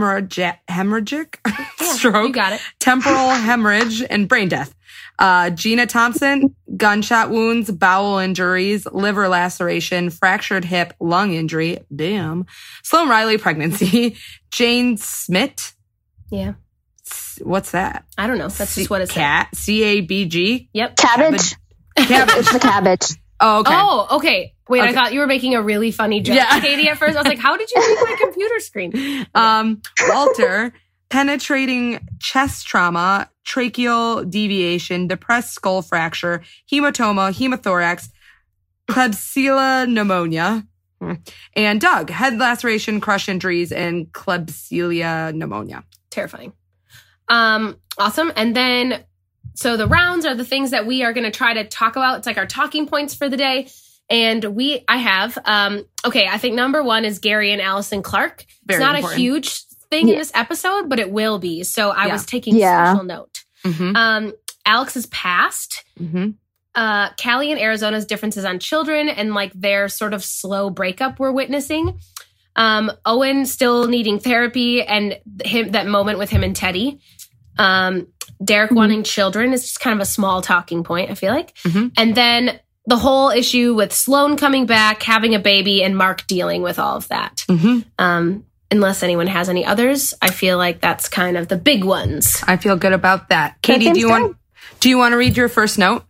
stroke, you got it. temporal hemorrhage, and brain death. Gina Thompson, gunshot wounds, bowel injuries, liver laceration, fractured hip, lung injury. Damn. Sloan Riley, pregnancy. Jane Smith. Yeah. What's that? I don't know. That's just what it's cat. CABG. Yep. Cabbage. It's the cabbage. Oh, okay. Oh, okay. Wait, I thought you were making a really funny joke, Katie, at first. I was like, how did you read my computer screen? Okay. Walter, penetrating chest trauma, tracheal deviation, depressed skull fracture, hematoma, hemothorax, Klebsiella pneumonia. And Doug, head laceration, crush injuries, and Klebsiella pneumonia. Terrifying. Awesome. And then, so the rounds are the things that we are going to try to talk about. It's like our talking points for the day. And I have, I think number 1 is Gary and Allison Clark. Very it's not important. a huge thing in this episode, but it will be. So I was taking special note. Mm-hmm. Alex's past. Mm-hmm. Callie and Arizona's differences on children and like their sort of slow breakup we're witnessing. Owen still needing therapy and that moment with him and Teddy. Derek wanting children is just kind of a small talking point, I feel like. Mm-hmm. And then the whole issue with Sloan coming back, having a baby, and Mark dealing with all of that. Mm-hmm. Unless anyone has any others, I feel like that's kind of the big ones. I feel good about that. Katie, do you want to read your first note?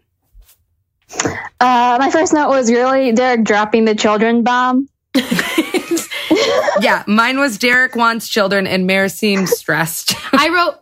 My first note was really Derek dropping the children bomb. Yeah, mine was Derek wants children and Mare seems stressed. I wrote,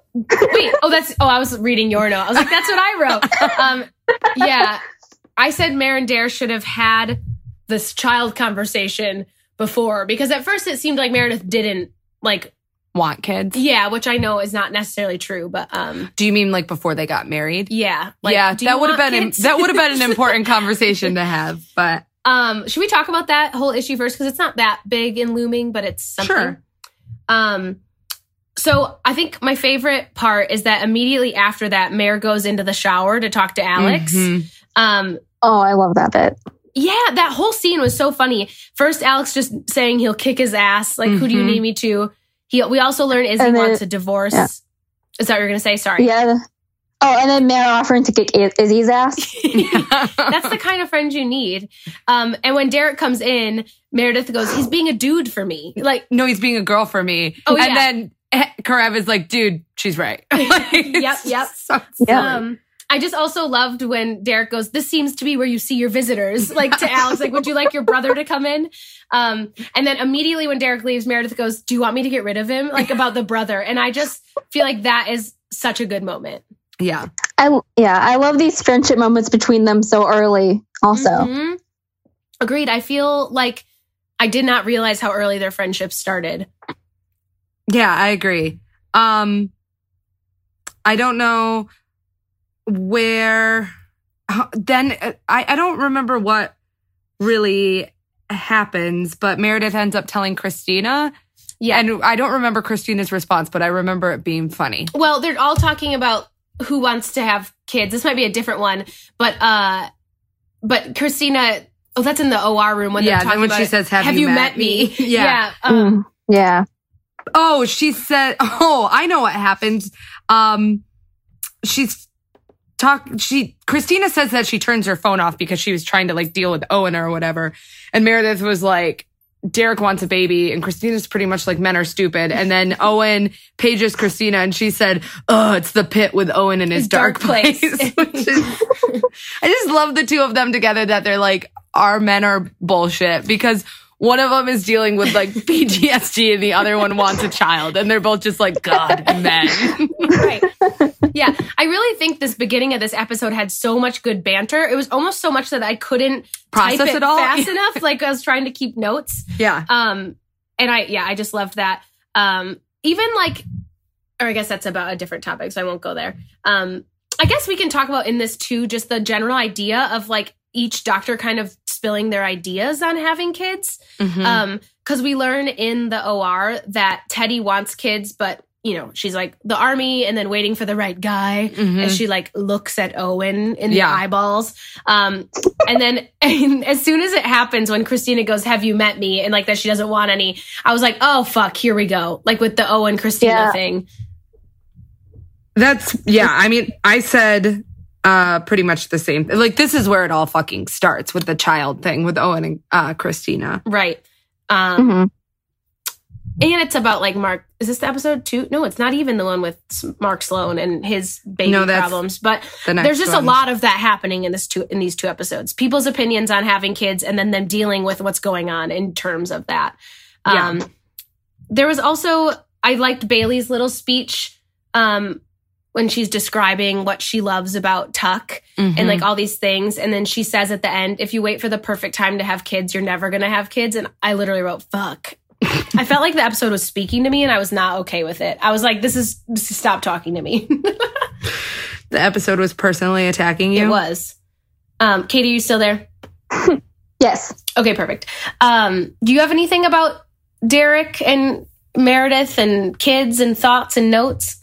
I was reading your note. I was like, that's what I wrote. Yeah, I said Mare and Dare should have had this child conversation before, because at first it seemed like Meredith didn't like want kids. Yeah, which I know is not necessarily true, but do you mean like before they got married? Yeah. Like, yeah, that would have been an important conversation to have, but should we talk about that whole issue first, because it's not that big and looming, but it's something. Sure. So I think my favorite part is that immediately after that, Mare goes into the shower to talk to Alex. Mm-hmm. I love that bit. Yeah, that whole scene was so funny. First, Alex just saying he'll kick his ass. Like, who do you need me to? We also learn Izzy wants a divorce. Yeah. Is that what you're going to say? Sorry. Yeah. Oh, and then Mare offering to kick Izzy's ass. That's the kind of friend you need. And when Derek comes in, Meredith goes, he's being a dude for me. Like, no, he's being a girl for me. Oh, yeah. And then Karev is like, dude, she's right. Yep. So I just also loved when Derek goes, this seems to be where you see your visitors. Like to Alex, like, would you like your brother to come in? And then immediately when Derek leaves, Meredith goes, do you want me to get rid of him? Like about the brother. And I just feel like that is such a good moment. Yeah. I love these friendship moments between them so early also. Mm-hmm. Agreed. I feel like I did not realize how early their friendship started. Yeah, I agree. I don't know where then I don't remember what really happens, but Meredith ends up telling Christina. Yeah. And I don't remember Christina's response, but I remember it being funny. Well, they're all talking about who wants to have kids. This might be a different one, but Christina, that's in the OR room when they're talking when about she says, have you met me? Yeah. Yeah. Oh, she said, I know what happened. Christina says that she turns her phone off because she was trying to like deal with Owen or whatever. And Meredith was like, Derek wants a baby. And Christina's pretty much like, men are stupid. And then Owen pages Christina and she said, oh, it's the pit with Owen in his dark place. I just love the two of them together, that they're like, our men are bullshit, because one of them is dealing with like PTSD and the other one wants a child. And they're both just like, God, men. Right. Yeah. I really think this beginning of this episode had so much good banter. It was almost so much that I couldn't process type it all fast enough. Like I was trying to keep notes. Yeah. And I just loved that. Even like, or I guess that's about a different topic, so I won't go there. I guess we can talk about in this too, just the general idea of like each doctor kind of spilling their ideas on having kids. Mm-hmm. Cause we learn in the OR that Teddy wants kids, but you know, she's like the army and then waiting for the right guy. Mm-hmm. And she like looks at Owen in the eyeballs. And then as soon as it happens, when Christina goes, have you met me? And like that she doesn't want any, I was like, oh fuck, here we go. Like with the Owen Christina thing. I mean, I said pretty much the same. Like, this is where it all fucking starts with the child thing with Owen and Christina. Right. And it's about like Mark. Is this the episode 2? No, it's not even the one with Mark Sloan and his baby problems. But there's just a lot of that happening in these 2 episodes. People's opinions on having kids and then them dealing with what's going on in terms of that. There was also, I liked Bailey's little speech when she's describing what she loves about Tuck and like all these things. And then she says at the end, if you wait for the perfect time to have kids, you're never going to have kids. And I literally wrote, fuck. I felt like the episode was speaking to me and I was not okay with it. I was like, stop talking to me. The episode was personally attacking you? It was. Katie, are you still there? Yes. Okay, perfect. Do you have anything about Derek and Meredith and kids and thoughts and notes?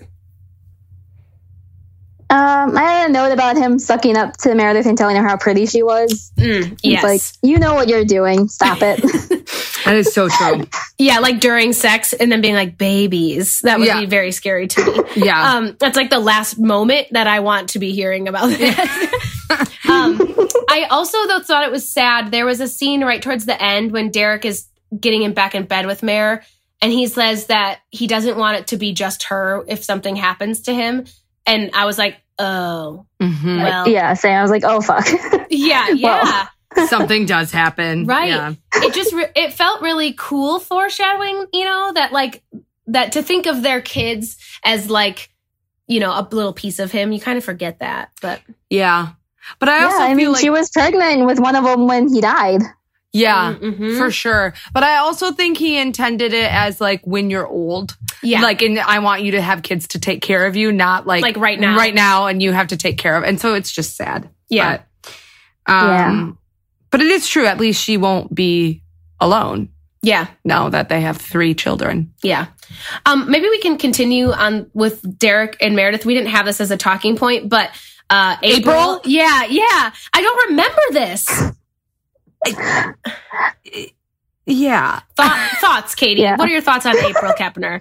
I had a note about him sucking up to Meredith and telling her how pretty she was. Yes. It's like, you know what you're doing. Stop it. That is so true. Yeah, like during sex and then being like, babies. That would be very scary to me. Yeah. That's like the last moment that I want to be hearing about that. I also, though, thought it was sad. There was a scene right towards the end when Derek is getting him back in bed with Mare, and he says that he doesn't want it to be just her if something happens to him. And I was like, oh. Well. Yeah, same. I was like, oh, fuck. Yeah. Well. Something does happen. Right. Yeah. It just, it felt really cool foreshadowing, that like, that to think of their kids as like, a little piece of him. You kind of forget that, but. Yeah. But I also feel like she was pregnant with one of them when he died. Yeah, for sure. But I also think he intended it as like when you're old. Yeah. Like, and I want you to have kids to take care of you, not like right now. Right now, and you have to take care of. And so it's just sad. Yeah. But it is true. At least she won't be alone. Yeah. Now that they have 3 children. Yeah. Maybe we can continue on with Derek and Meredith. We didn't have this as a talking point, but April? Yeah. I don't remember this. Yeah. Thoughts, Katie? Yeah. What are your thoughts on April Kepner?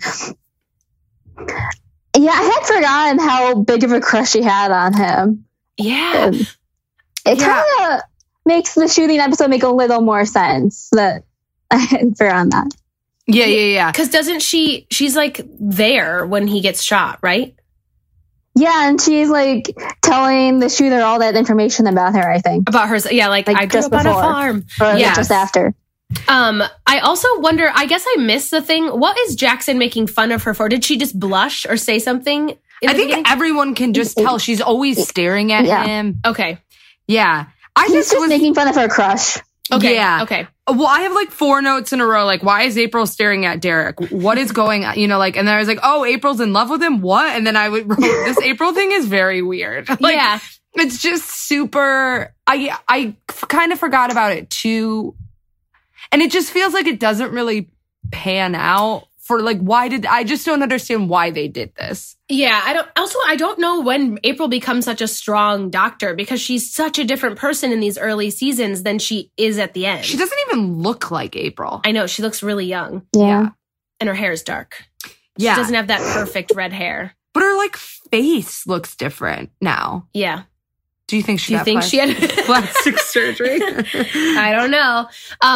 Yeah, I had forgotten how big of a crush she had on him. Yeah. It kind of makes the shooting episode make a little more sense that I had forgotten that. Yeah. Because doesn't she's like there when he gets shot, right? Yeah, and she's like telling the shooter all that information about her, I think. About her, yeah, like I grew up on a farm. Or just after. I also wonder, I guess I missed the thing. What is Jackson making fun of her for? Did she just blush or say something? I think everyone can just tell. She's always staring at him. Okay. Yeah. He's just making fun of her crush. Okay. Yeah. Okay. Well, I have like 4 notes in a row. Like, why is April staring at Derek? What is going on? And then I was like, oh, April's in love with him. What? And then I wrote, this April thing is very weird. Like, yeah. It's just super. I kind of forgot about it too. And it just feels like it doesn't really pan out for like, I just don't understand why they did this. Yeah, I don't know when April becomes such a strong doctor because she's such a different person in these early seasons than she is at the end. She doesn't even look like April. I know, she looks really young. Yeah. And her hair is dark. Yeah. She doesn't have that perfect red hair. But her like face looks different now. Yeah. Do you think she had plastic surgery? I don't know.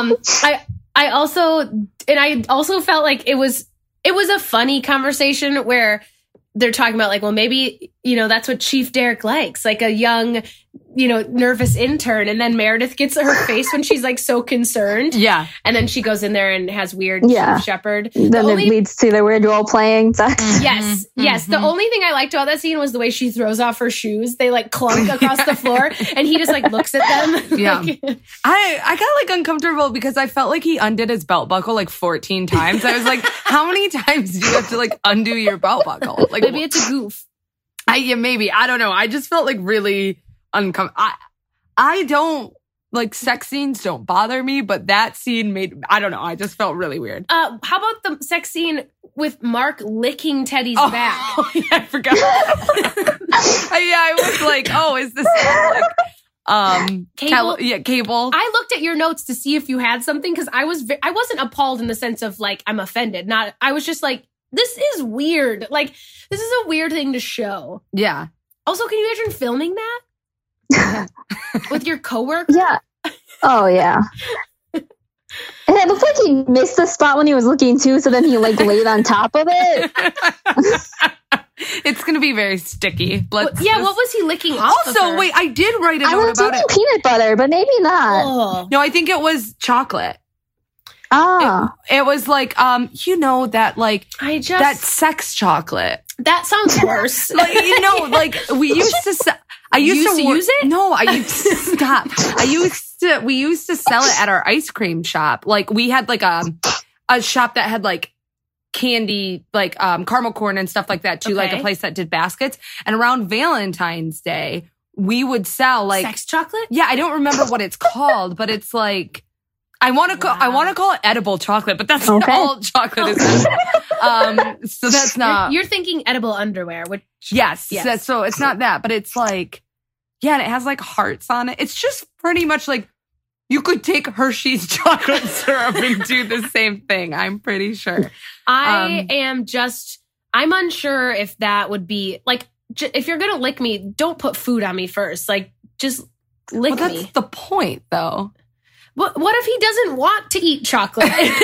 I also felt like it was a funny conversation where they're talking about like, well, maybe, that's what Chief Derek likes, like a young, nervous intern. And then Meredith gets her face when she's like so concerned. Yeah. And then she goes in there and has weird Chief Shepherd. Then it leads to the weird role playing. Yes. The only thing I liked about that scene was the way she throws off her shoes. They like clunk across the floor and he just like looks at them. Yeah. I got like uncomfortable because I felt like he undid his belt buckle like 14 times. I was like, how many times do you have to like undo your belt buckle? Like maybe it's a goof. Maybe. I don't know. I just felt like really uncomfortable. I don't like sex scenes don't bother me, but that scene I don't know. I just felt really weird. How about the sex scene with Mark licking Teddy's back? Oh, yeah, I forgot. I was like, oh, is this like Cable? Cable. I looked at your notes to see if you had something because I wasn't appalled in the sense of like I'm offended. I was just like, this is weird. Like this is a weird thing to show. Yeah. Also, can you imagine filming that with your coworker? Yeah. Oh yeah. And it looked like he he missed the spot when he was looking too, so then he like laid on top of it. It's gonna be very sticky. What was he licking off? Also, wait, I did write a I note was about thinking it. peanut butter, but maybe not. Oh. No, I think it was chocolate. Oh, It was like, that like that sex chocolate. That sounds worse. Like, like we used to. I used to use it. No, I used to stop. We used to sell it at our ice cream shop. Like we had like a shop that had like candy, like caramel corn and stuff like that too. Like a place that did baskets. And around Valentine's Day, we would sell like sex chocolate. Yeah, I don't remember what it's called, but it's like. I want to call it edible chocolate, but that's not all chocolate is. So that's not. You're thinking edible underwear, which yes. So it's not that, but it's like, yeah, and it has like hearts on it. It's just pretty much like you could take Hershey's chocolate syrup and do the same thing. I'm pretty sure. I'm unsure if that would be like if you're gonna lick me, don't put food on me first. Like just lick me. That's the point, though. What if he doesn't want to eat chocolate?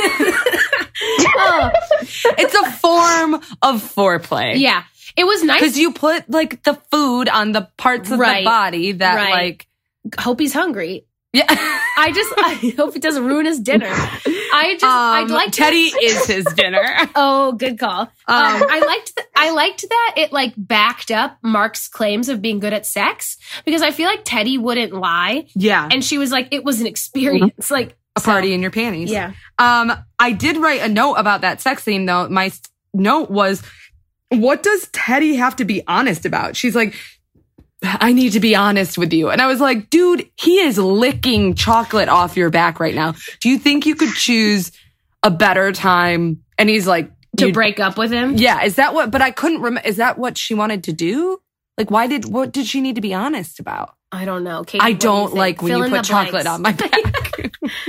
It's a form of foreplay. Yeah. It was nice. Because you put like the food on the parts of the body that like. Hope he's hungry. Yeah. I hope it doesn't ruin his dinner. I'd like Teddy is his dinner. Oh, good call. I liked that it like backed up Mark's claims of being good at sex because I feel like Teddy wouldn't lie. Yeah. And she was like, it was an experience. Like a party in your panties. Yeah. I did write a note about that sex theme though. My note was, what does Teddy have to be honest about? She's like, I need to be honest with you. And I was like, dude, he is licking chocolate off your back right now. Do you think you could choose a better time? And he's like, to break up with him? Yeah. Is that what, but I couldn't remember. Is that what she wanted to do? Like, what did she need to be honest about? I don't know. Katie, I don't like when you put chocolate blanks on my back.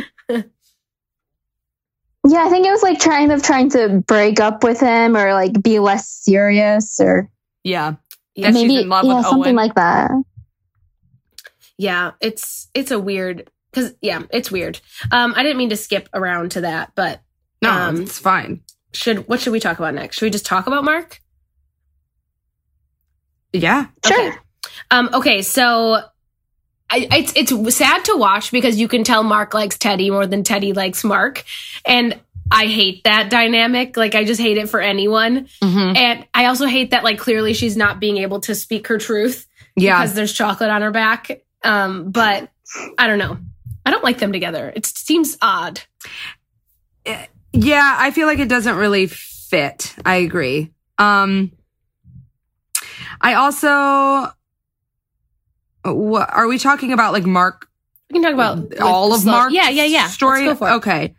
yeah, I think it was like trying to break up with him or like be less serious or. Yeah. Yeah, maybe she's in love with something Owen. like that. Yeah, it's a weird it's weird. I didn't mean to skip around to that, but no, it's fine. What should we talk about next? Should we just talk about Mark? Yeah, sure. Okay, so it's sad to watch because you can tell Mark likes Teddy more than Teddy likes Mark, and I hate that dynamic. Like, I just hate it for anyone. Mm-hmm. And I also hate that, like, clearly she's not being able to speak her truth because there's chocolate on her back. But I don't know. I don't like them together. It seems odd. Yeah, I feel like it doesn't really fit. I agree. I also... are we talking about, like, Mark? We can talk about all of Mark's story? Let's go for it. Okay.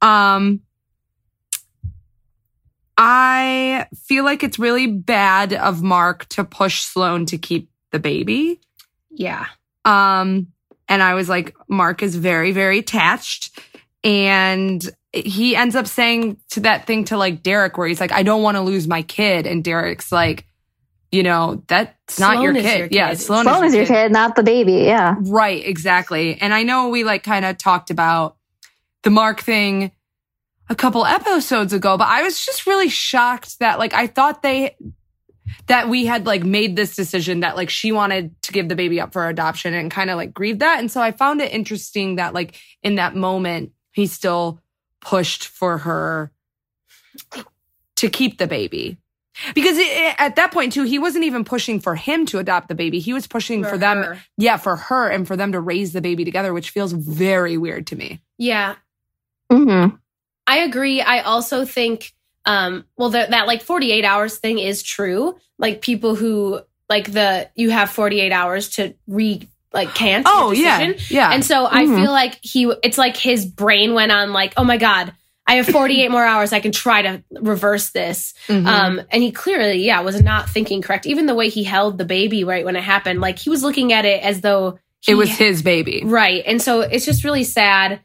I feel like it's really bad of Mark to push Sloane to keep the baby. Yeah. And I was like, Mark is very, very attached. And he ends up saying to like Derek, where he's like, I don't want to lose my kid. And Derek's like, that's not your kid. Yeah, Sloane is your kid, not the baby. Yeah. Right, exactly. And I know we like kind of talked about the Mark thing a couple episodes ago, but I was just really shocked that like I thought that we had like made this decision that like she wanted to give the baby up for adoption and kind of like grieved that. And so I found it interesting that like in that moment he still pushed for her to keep the baby. Because at that point too, he wasn't even pushing for him to adopt the baby. He was pushing for them. Her. Yeah, for her and for them to raise the baby together, which feels very weird to me. Yeah. Mm-hmm. I agree. I also think, that like 48 hours thing is true. Like people who like you have 48 hours to can't. Oh, decision. Yeah. And so I feel like it's like his brain went on like, oh my God, I have 48 more hours. I can try to reverse this. Mm-hmm. And he clearly, was not thinking correct. Even the way he held the baby right when it happened, like he was looking at it as though it was his baby. Right. And so it's just really sad.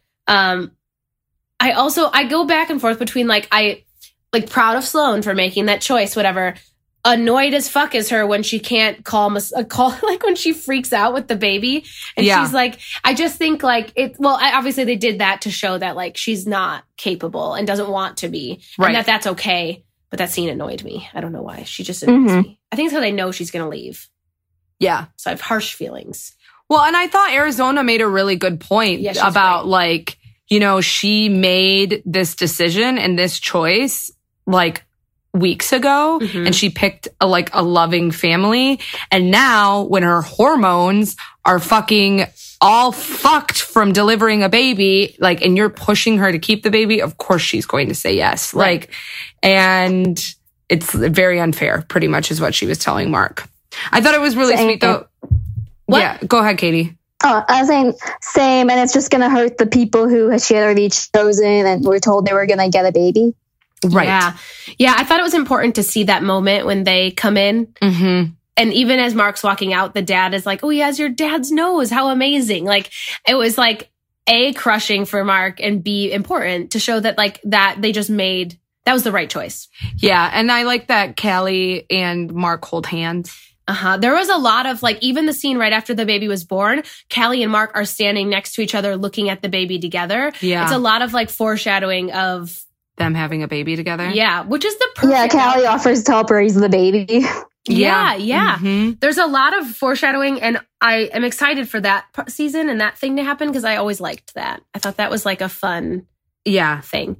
I go back and forth between proud of Sloane for making that choice, whatever. annoyed as fuck as her when she can't call like when she freaks out with the baby. And she's like, I just think like obviously they did that to show that like she's not capable and doesn't want to be. Right. And that's okay. But that scene annoyed me. I don't know why. She just annoys me. I think it's because they know she's going to leave. Yeah. So I have harsh feelings. Well, and I thought Arizona made a really good point about great. Like, you know, she made this decision and this choice like weeks ago and she picked a loving family. And now when her hormones are fucking all fucked from delivering a baby, like, and you're pushing her to keep the baby, of course she's going to say yes. Right. Like, and it's very unfair, pretty much is what she was telling Mark. I thought it was really sweet though. What? Yeah, go ahead, Katie. Oh, I was saying same, and it's just going to hurt the people who she had already chosen and were told they were going to get a baby. Right. Yeah, I thought it was important to see that moment when they come in. Mm-hmm. And even as Mark's walking out, the dad is like, oh, he has your dad's nose. How amazing. Like, it was like A, crushing for Mark, and B, important to show that like that they just made, that was the right choice. Yeah. And I like that Callie and Mark hold hands. There was a lot of like, even the scene right after the baby was born, Callie and Mark are standing next to each other looking at the baby together. Yeah. It's a lot of like foreshadowing of them having a baby together. Yeah. Which is the perfect. Yeah. Callie offers to help raise the baby. Yeah. Mm-hmm. There's a lot of foreshadowing, and I am excited for that season and that thing to happen because I always liked that. I thought that was like a fun thing.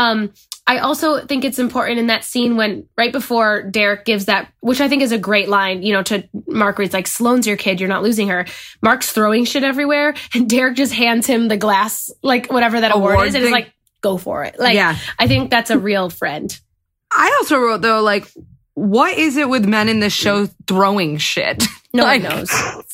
I also think it's important in that scene when right before Derek gives that, which I think is a great line, you know, to Mark, where it's like, Sloane's your kid, you're not losing her. Mark's throwing shit everywhere, and Derek just hands him the glass, like whatever that award is, and it's like, go for it. Like, I think that's a real friend. I also wrote though, like, what is it with men in this show throwing shit? No one knows.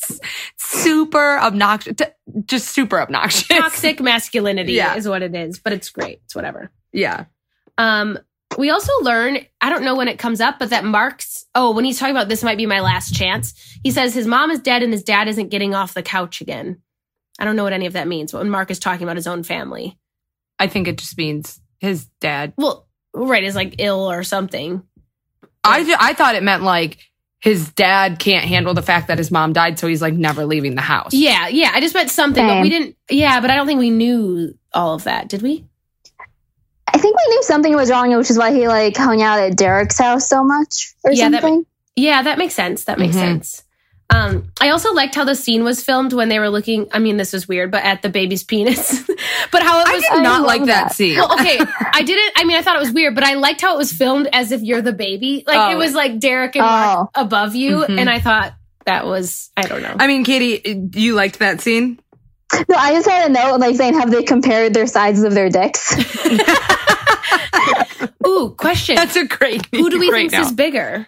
Super obnoxious. Just super obnoxious. Toxic masculinity is what it is, but it's great. It's whatever. Yeah. We also learn, I don't know when it comes up, but that Mark's, when he's talking about this might be my last chance, he says his mom is dead and his dad isn't getting off the couch again. I don't know what any of that means when Mark is talking about his own family. I think it just means his dad. Well, right, is like ill or something. I thought it meant like his dad can't handle the fact that his mom died, so he's like never leaving the house. Yeah. I just meant something, but we didn't. Yeah, but I don't think we knew all of that, did we? I think we knew something was wrong, which is why he like hung out at Derek's house so much or something. That makes sense. That makes sense. I also liked how the scene was filmed when they were looking, I mean, this is weird, but at the baby's penis. But how it was... I did not like that scene. Well, okay, I thought it was weird, but I liked how it was filmed as if you're the baby. Like, it was like Derek and Mark above you, and I thought that was, I don't know. I mean, Katie, you liked that scene? No, I just had a note, like, saying, have they compared their sizes of their dicks? Ooh, question. That's a great Who do we think is bigger?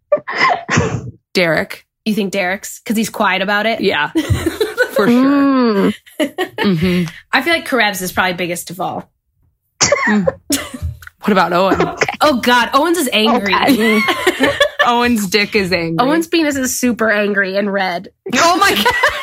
Derek. You think Derek's? Because he's quiet about it? Yeah. For sure. I feel like Kareb's is probably biggest of all. What about Owen? Oh, God. Owen's is angry. Okay. Owen's dick is angry. Owen's penis is super angry and red. Oh, my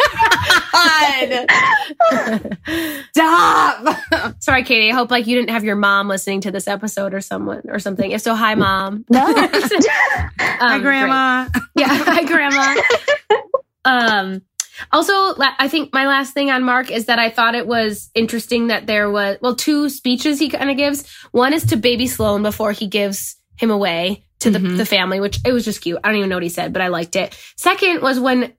God. Stop. Sorry, Katie. I hope like you didn't have your mom listening to this episode or something. If so, hi, Mom. No. Hi, Grandma. Great. Yeah, hi, Grandma. Also, I think my last thing on Mark is that I thought it was interesting that there was, two speeches he kind of gives. One is to baby Sloane before he gives him away to the family, which it was just cute. I don't even know what he said, but I liked it. Second was when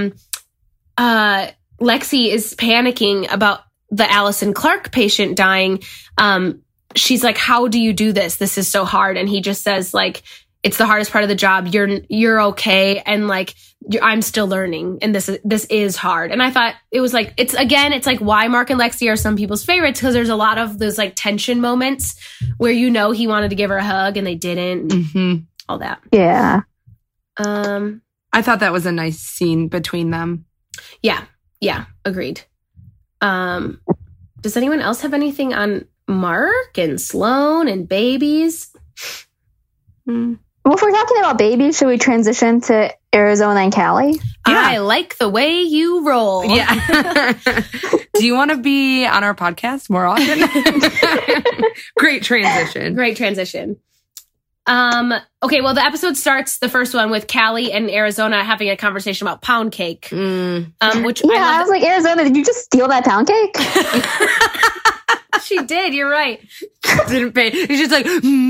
Lexi is panicking about the Allison Clark patient dying. She's like, how do you do this? This is so hard. And he just says like, it's the hardest part of the job. You're okay. And like, I'm still learning. And this is hard. And I thought it was like, it's like why Mark and Lexi are some people's favorites. Cause there's a lot of those like tension moments where, you know, he wanted to give her a hug and they didn't. All that. Yeah. I thought that was a nice scene between them. Yeah. Agreed. Does anyone else have anything on Mark and Sloane and babies? Well, if we're talking about babies, should we transition to Arizona and Callie? Yeah. I like the way you roll. Yeah. Do you want to be on our podcast more often? Great transition. Okay, well, the episode starts, the first one, with Callie and Arizona having a conversation about pound cake. Which I was like, Arizona, did you just steal that pound cake? She did, you're right. Didn't pay. She's just like,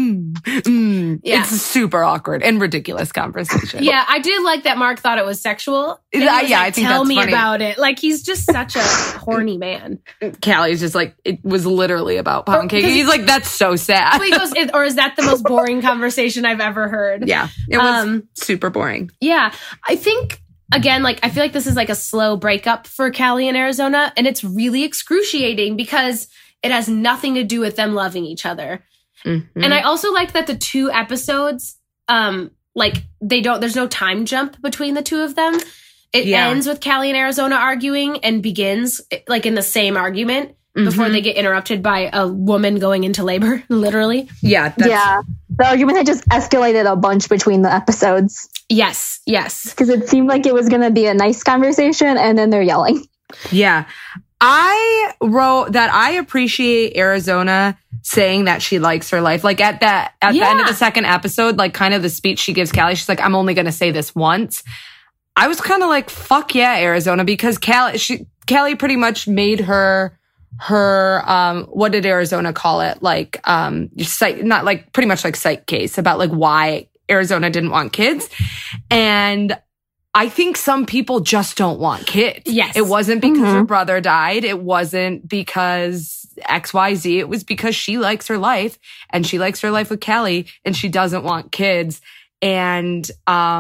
Yeah. It's a super awkward and ridiculous conversation. Yeah, I did like that Mark thought it was sexual. And he was I think tell that's me funny. about it. Like, he's just such a horny man. Callie's just like, it was literally about pound cake. And he's like, that's so sad. So he goes, or is that the most boring conversation I've ever heard? Yeah, it was super boring. Yeah, I think, again, like, I feel like this is like a slow breakup for Callie and Arizona, and it's really excruciating because it has nothing to do with them loving each other. Mm-hmm. And I also like that the 2 episodes, like, there's no time jump between the 2 of them. It ends with Callie and Arizona arguing and begins like in the same argument before they get interrupted by a woman going into labor, literally. Yeah. The argument had just escalated a bunch between the episodes. Yes. Because it seemed like it was going to be a nice conversation, and then they're yelling. Yeah. I wrote that I appreciate Arizona saying that she likes her life. Like at the end of the second episode, like kind of the speech she gives Callie, she's like, I'm only going to say this once. I was kind of like, fuck yeah, Arizona, because Callie pretty much made her what did Arizona call it? Like, not like pretty much like psych case about like why Arizona didn't want kids. And I think some people just don't want kids. Yes. It wasn't because her brother died. It wasn't because XYZ. It was because she likes her life, and she likes her life with Callie, and she doesn't want kids. And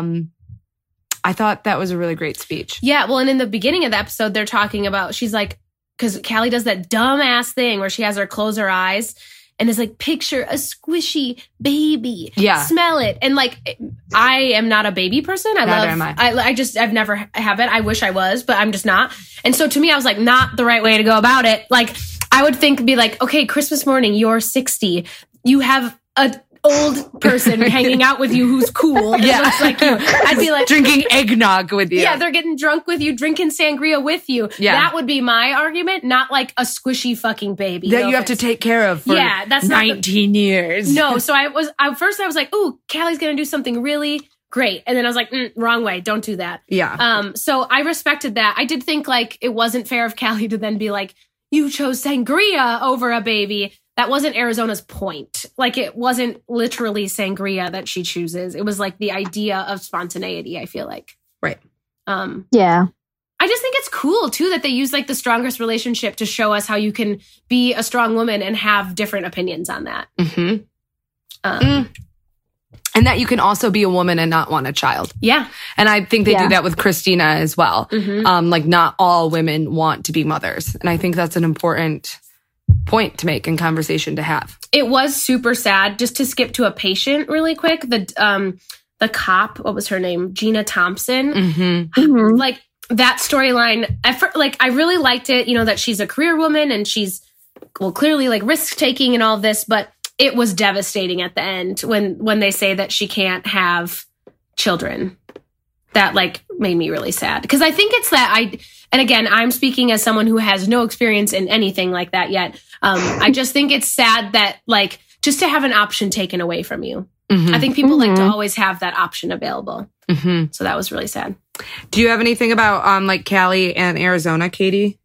I thought that was a really great speech. Yeah. Well, and in the beginning of the episode, they're talking about, she's like, because Callie does that dumbass thing where she has her close her eyes and is like, picture a squishy baby. Yeah. Smell it. And like, I am not a baby person. I've never have it. I wish I was, but I'm just not. And so to me, I was like, not the right way to go about it. Like, I would be like, okay, Christmas morning, you're 60. You have a old person hanging out with you who's cool. Yeah. Looks like you. I'd be like, drinking eggnog with you. yeah, they're getting drunk with you, drinking sangria with you. Yeah. That would be my argument, not like a squishy fucking baby. That you have to take care of for that's 19 years. No, so I was like, ooh, Callie's going to do something really great. And then I was like, wrong way. Don't do that. Yeah. So I respected that. I did think like it wasn't fair of Callie to then be like, you chose sangria over a baby. That wasn't Arizona's point. Like, it wasn't literally sangria that she chooses. It was like the idea of spontaneity, I feel like. Right. Yeah. I just think it's cool, too, that they use like the strongest relationship to show us how you can be a strong woman and have different opinions on that. Mm-hmm. And that you can also be a woman and not want a child. Yeah. And I think they do that with Christina as well. Mm-hmm. Like, not all women want to be mothers. And I think that's an important point to make and conversation to have. It was super sad. Just to skip to a patient really quick. The cop, what was her name? Gina Thompson. Mm-hmm. Like, that storyline, I really liked it, that she's a career woman and she's, well, clearly like risk taking and all of this, but it was devastating at the end when they say that she can't have children. That like made me really sad, because I think it's that and again, I'm speaking as someone who has no experience in anything like that yet. I just think it's sad that like just to have an option taken away from you. Mm-hmm. I think people like to always have that option available. Mm-hmm. So that was really sad. Do you have anything about like Callie and Arizona, Katie?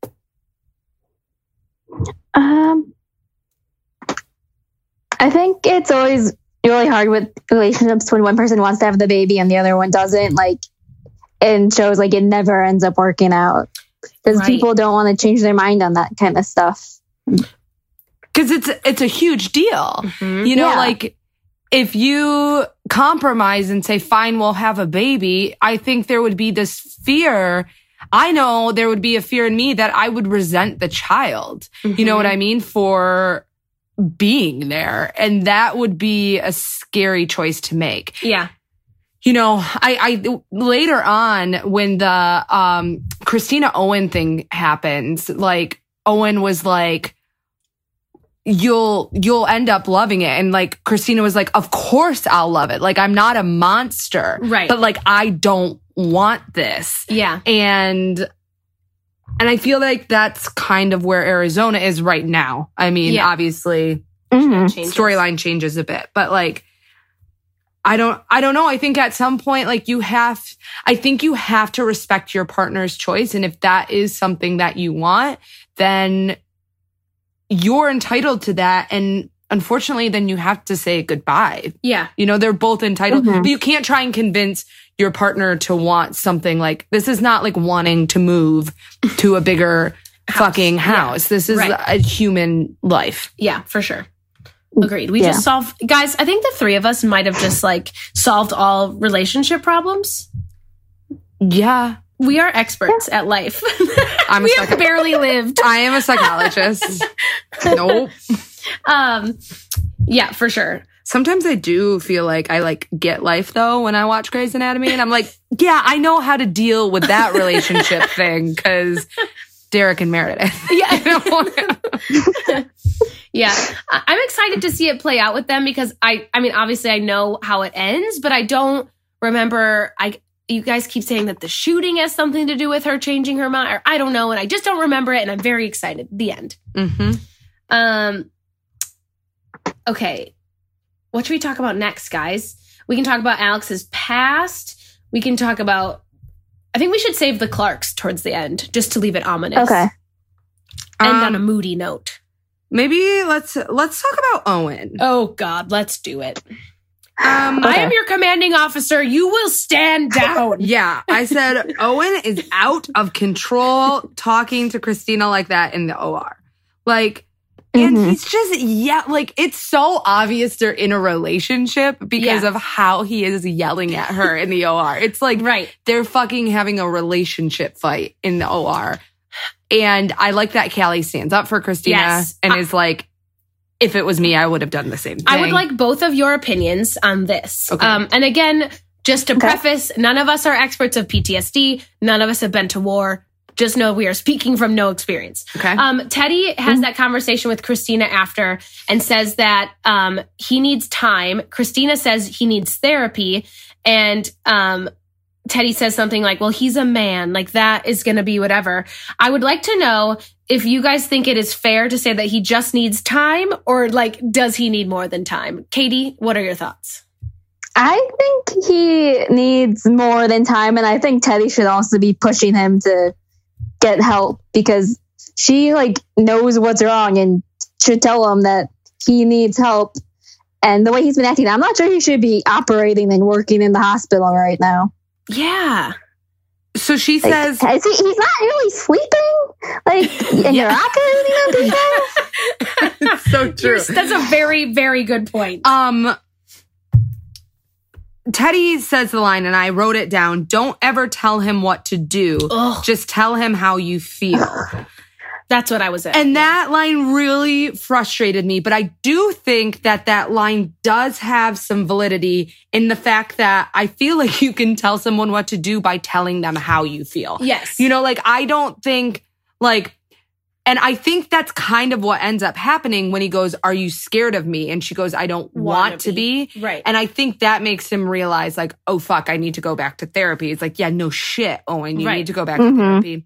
I think it's always really hard with relationships when one person wants to have the baby and the other one doesn't. Like, in shows, like, it never ends up working out because people don't want to change their mind on that kind of stuff. Because it's a huge deal. Mm-hmm. Like, if you compromise and say, fine, we'll have a baby, I think there would be this fear. I know there would be a fear in me that I would resent the child. Mm-hmm. You know what I mean? For being there. And that would be a scary choice to make. Yeah. I later on when the Christina Owen thing happens, like, Owen was like, you'll end up loving it. And like, Christina was like, of course I'll love it. Like, I'm not a monster. Right. But like, I don't want this. Yeah. And I feel like that's kind of where Arizona is right now. I mean, obviously, storyline changes a bit, but like, I don't know. I think at some point, like you have to respect your partner's choice. And if that is something that you want, then you're entitled to that. And unfortunately, then you have to say goodbye. Yeah. You know, they're both entitled, but you can't try and convince your partner to want something like, this is not like wanting to move to a bigger fucking house. Yeah. This is a human life. Yeah, for sure. Agreed. We just solved, guys, I think the three of us might have just like solved all relationship problems. Yeah. We are experts at life. We have barely lived. I am a psychologist. Nope. Yeah, for sure. Sometimes I do feel like I like get life though when I watch Grey's Anatomy, and I'm like, yeah, I know how to deal with that relationship thing because Derek and Meredith. Yeah. You know? Yeah. I'm excited to see it play out with them because I mean, obviously I know how it ends, but I don't remember. You guys keep saying that the shooting has something to do with her changing her mind, or I don't know, and I just don't remember it, and I'm very excited. The end. Okay. What should we talk about next, guys? We can talk about Alex's past. We can talk about, I think we should save the Clarks towards the end, just to leave it ominous. Okay. End on a moody note. Maybe let's talk about Owen. Oh God, let's do it. I am your commanding officer. You will stand down. Yeah, I said Owen is out of control talking to Christina like that in the OR. Like, and he's just, like, it's so obvious they're in a relationship because of how he is yelling at her in the OR. It's like, they're fucking having a relationship fight in the OR. And I like that Callie stands up for Christina and is like, if it was me, I would have done the same thing. I would like both of your opinions on this. Okay. And again, just to preface, none of us are experts of PTSD. None of us have been to war. Just know we are speaking from no experience. Okay. Teddy has that conversation with Christina after and says that he needs time. Christina says he needs therapy. And Teddy says something like, well, he's a man. Like, that is going to be whatever. I would like to know if you guys think it is fair to say that he just needs time, or like, does he need more than time? Katie, what are your thoughts? I think he needs more than time. And I think Teddy should also be pushing him to get help because she like knows what's wrong and should tell him that he needs help. And the way he's been acting, I'm not sure he should be operating and working in the hospital right now. Yeah. So she says... he's not really sleeping? Like, in your rocker? You know, it's so true. That's a very, very good point. Teddy says the line, and I wrote it down, don't ever tell him what to do. Ugh. Just tell him how you feel. That's what I was at. And that line really frustrated me. But I do think that line does have some validity in the fact that I feel like you can tell someone what to do by telling them how you feel. Yes. You know, like, I don't think, like, and I think that's kind of what ends up happening when he goes, are you scared of me? And she goes, I don't want to be. Right. And I think that makes him realize, like, oh, fuck, I need to go back to therapy. It's like, yeah, no shit, Owen, you need to go back to therapy.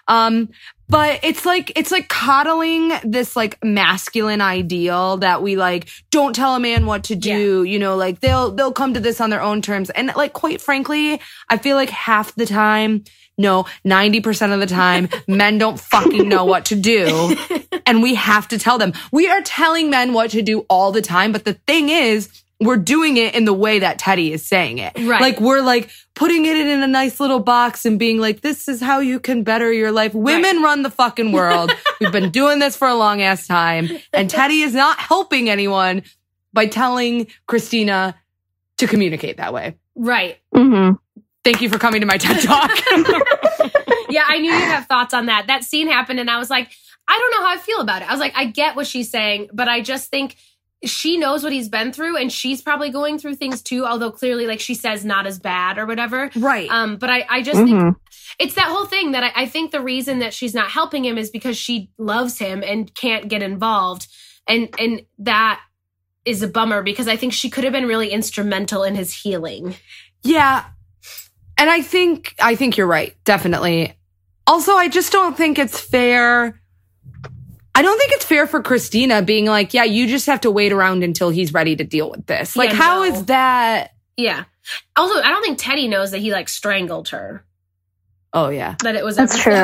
But it's like coddling this like masculine ideal that we like, don't tell a man what to do, you know, like they'll come to this on their own terms. And like, quite frankly, I feel like half the time, no, 90% of the time, men don't fucking know what to do. And we have to tell them. We are telling men what to do all the time. But the thing is, we're doing it in the way that Teddy is saying it. Right. Like, we're like putting it in a nice little box and being like, this is how you can better your life. Women run the fucking world. We've been doing this for a long ass time. And Teddy is not helping anyone by telling Christina to communicate that way. Right. Thank you for coming to my TED Talk. Yeah, I knew you'd have thoughts on that. That scene happened and I was like, I don't know how I feel about it. I was like, I get what she's saying, but I just think she knows what he's been through and she's probably going through things too, although clearly, like she says, not as bad or whatever. Right. But I just think it's that whole thing that I think the reason that she's not helping him is because she loves him and can't get involved. And that is a bummer because I think she could have been really instrumental in his healing. Yeah. And I think you're right. Definitely. Also, I just don't think it's fair. I don't think it's fair for Christina being like, yeah, you just have to wait around until he's ready to deal with this. Like, how is that? Yeah. Also, I don't think Teddy knows that he like strangled her. Oh, yeah. That it was That's true.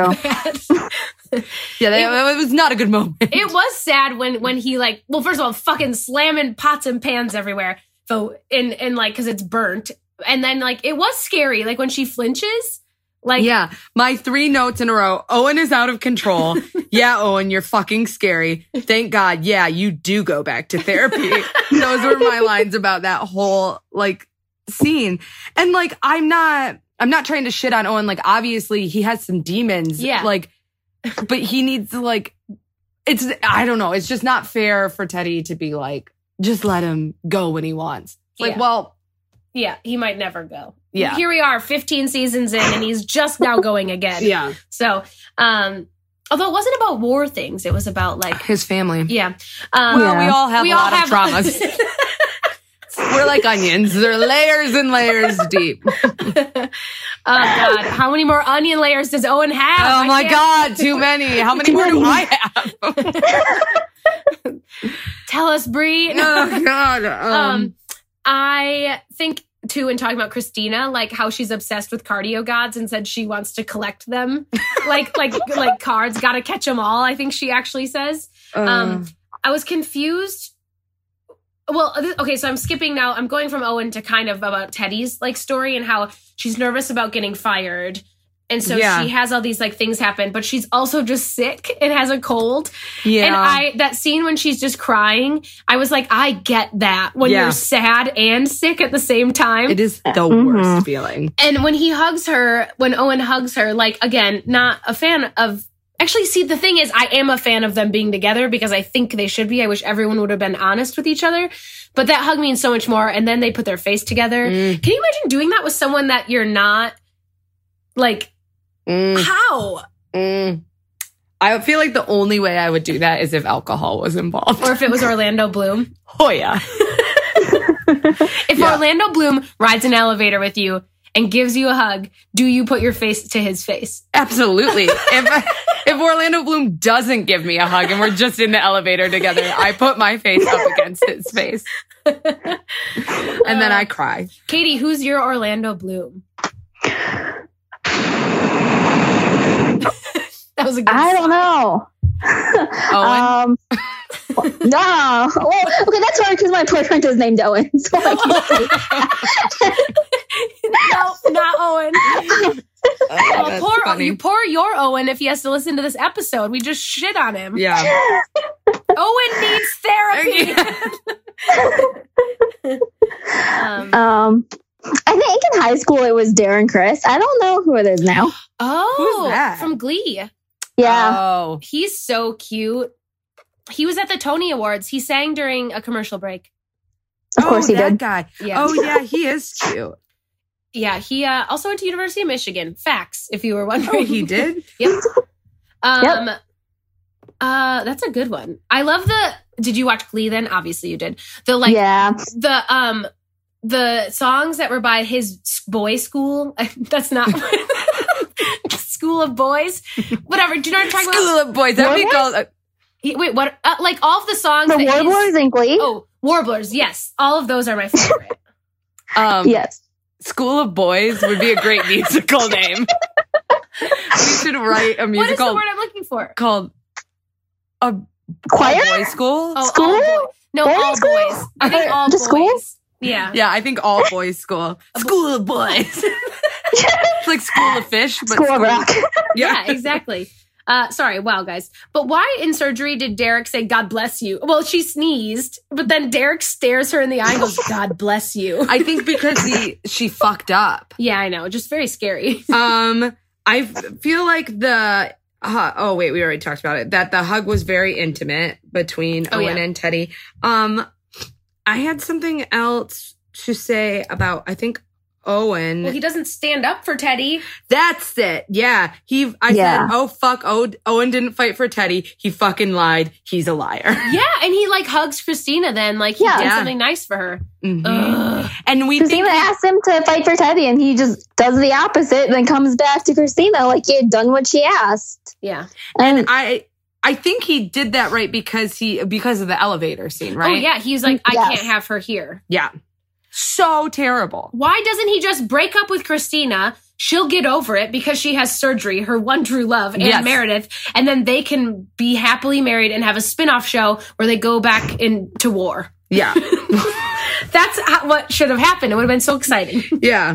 Yeah, it was not a good moment. It was sad when he like, well, first of all, fucking slamming pots and pans everywhere. So and like, cause it's burnt. And then like, it was scary. Like when she flinches, like, yeah, my 3 notes in a row. Owen is out of control. Yeah, Owen, you're fucking scary. Thank God. Yeah, you do go back to therapy. Those were my lines about that whole like scene. And like, I'm not trying to shit on Owen. Like, obviously he has some demons. Yeah. Like, but he needs to like, I don't know. It's just not fair for Teddy to be like, just let him go when he wants. It's like, Yeah. well, yeah, he might never go. Yeah. Here we are 15 seasons in and he's just now going again. yeah, So, although it wasn't about war things, it was about like, his family. yeah. Well, Yeah. we all have a lot of traumas. We're like onions. They're layers and layers deep. Oh God, how many more onion layers does Owen have? Oh I my can't- God, too many. How many more do I have? Tell us, Bree. Oh God. I think too, in talking about Christina, like how she's obsessed with cardio gods and said she wants to collect them, like cards. Got to catch them all. I think she actually says. I was confused. Well, okay, so I'm skipping now. I'm going from Owen to kind of about Teddy's like story and how she's nervous about getting fired. And so Yeah. she has all these like things happen, but she's also just sick and has a cold. yeah. And that scene when she's just crying, I was like, I get that when Yeah. you're sad and sick at the same time. It is the Mhm. worst feeling. And when when Owen hugs her, like, again, not a fan of. Actually, see, the thing is, I am a fan of them being together because I think they should be. I wish everyone would have been honest with each other. But that hug means so much more. And then they put their face together. Can you imagine doing that with someone that you're not, like, how? I feel like the only way I would do that is if alcohol was involved. Or if it was Orlando Bloom. Oh, yeah. If Yeah. Orlando Bloom rides an elevator with you and gives you a hug, do you put your face to his face? Absolutely. If Orlando Bloom doesn't give me a hug and we're just in the elevator together, I put my face up against his face. And then I cry. Katie, who's your Orlando Bloom? That was a good I don't know. Owen? No. Well, okay, that's hard because my boyfriend is named Owen. So I can't say No, not Owen. Oh, that's funny. Poor your Owen if he has to listen to this episode. We just shit on him. Yeah. Owen needs therapy. I think in high school it was Darren Criss. I don't know who it is now. Oh, Who's that? from Glee. Yeah. Oh. He's so cute. He was at the Tony Awards. He sang during a commercial break. Of course he that did. guy. Yeah. Oh, yeah, he is cute. Yeah, he also went to University of Michigan. Facts, if you were wondering. Oh, he did? Yep. That's a good one. I love did you watch Glee then? Obviously you did. Yeah. The songs that were by his boys' school. That's not School of Boys. Whatever. Do you know what I'm talking School of Boys. That would be called. Wait, what? Like all of the songs. The that he's- Warblers and Glee? Oh, Warblers. Yes. All of those are my favorite. Yes. School of Boys would be a great musical name. We should write a What is musical the word I'm looking for? called a Choir? boys school. Oh, School? all boys. No, Boarding all school? boys. I think all Just boys. school? Yeah. Yeah, I think all boys school. School of Boys. It's like School of Fish, but School of Rock. Yeah, exactly. Sorry, wow, guys. But why in surgery did Derek say, God bless you? Well, she sneezed, but then Derek stares her in the eye and goes, God bless you. I think because she fucked up. Yeah, I know. Just very scary. I feel like the oh wait, we already talked about it. That the hug was very intimate between Owen and Teddy. I had something else to say about I think Owen. Well, he doesn't stand up for Teddy. That's it. Yeah. I said, oh fuck, Owen didn't fight for Teddy. He fucking lied. He's a liar. Yeah, and he like hugs Christina then, like he did something nice for her. Mm-hmm. And we Christina asked him to fight for Teddy, and he just does the opposite, and then comes back to Christina like he had done what she asked. Yeah. And I think he did that right because of the elevator scene, right? Oh yeah, he's like, I can't have her here. Yeah. So terrible. Why doesn't he just break up with Christina? She'll get over it because she has surgery, her one true love, and Meredith. And then they can be happily married and have a spin-off show where they go back into war. Yeah. That's what should have happened. It would have been so exciting. Yeah.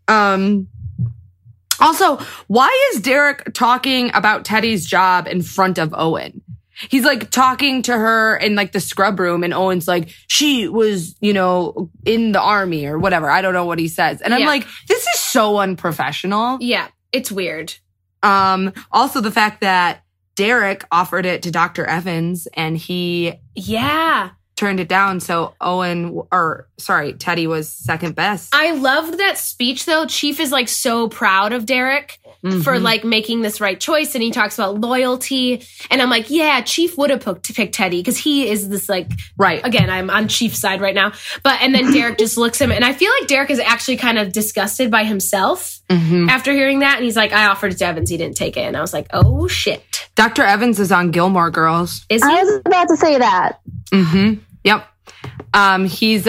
Also, why is Derek talking about Teddy's job in front of Owen? He's like talking to her in like the scrub room, and Owen's like, she was, in the army or whatever. I don't know what he says. And I'm like, this is so unprofessional. Yeah, it's weird. Also the fact that Derek offered it to Dr. Evans and he turned it down. So Teddy was second best. I loved that speech though. Chief is like so proud of Derek for like making this right choice. And he talks about loyalty. And I'm like, yeah, Chief would have picked Teddy because he is this like, right. Again, I'm on Chief's side right now. And then Derek just looks at him. And I feel like Derek is actually kind of disgusted by himself after hearing that. And he's like, I offered it to Evans. He didn't take it. And I was like, oh shit. Dr. Evans is on Gilmore Girls. Is he? I was about to say that. Yep. He's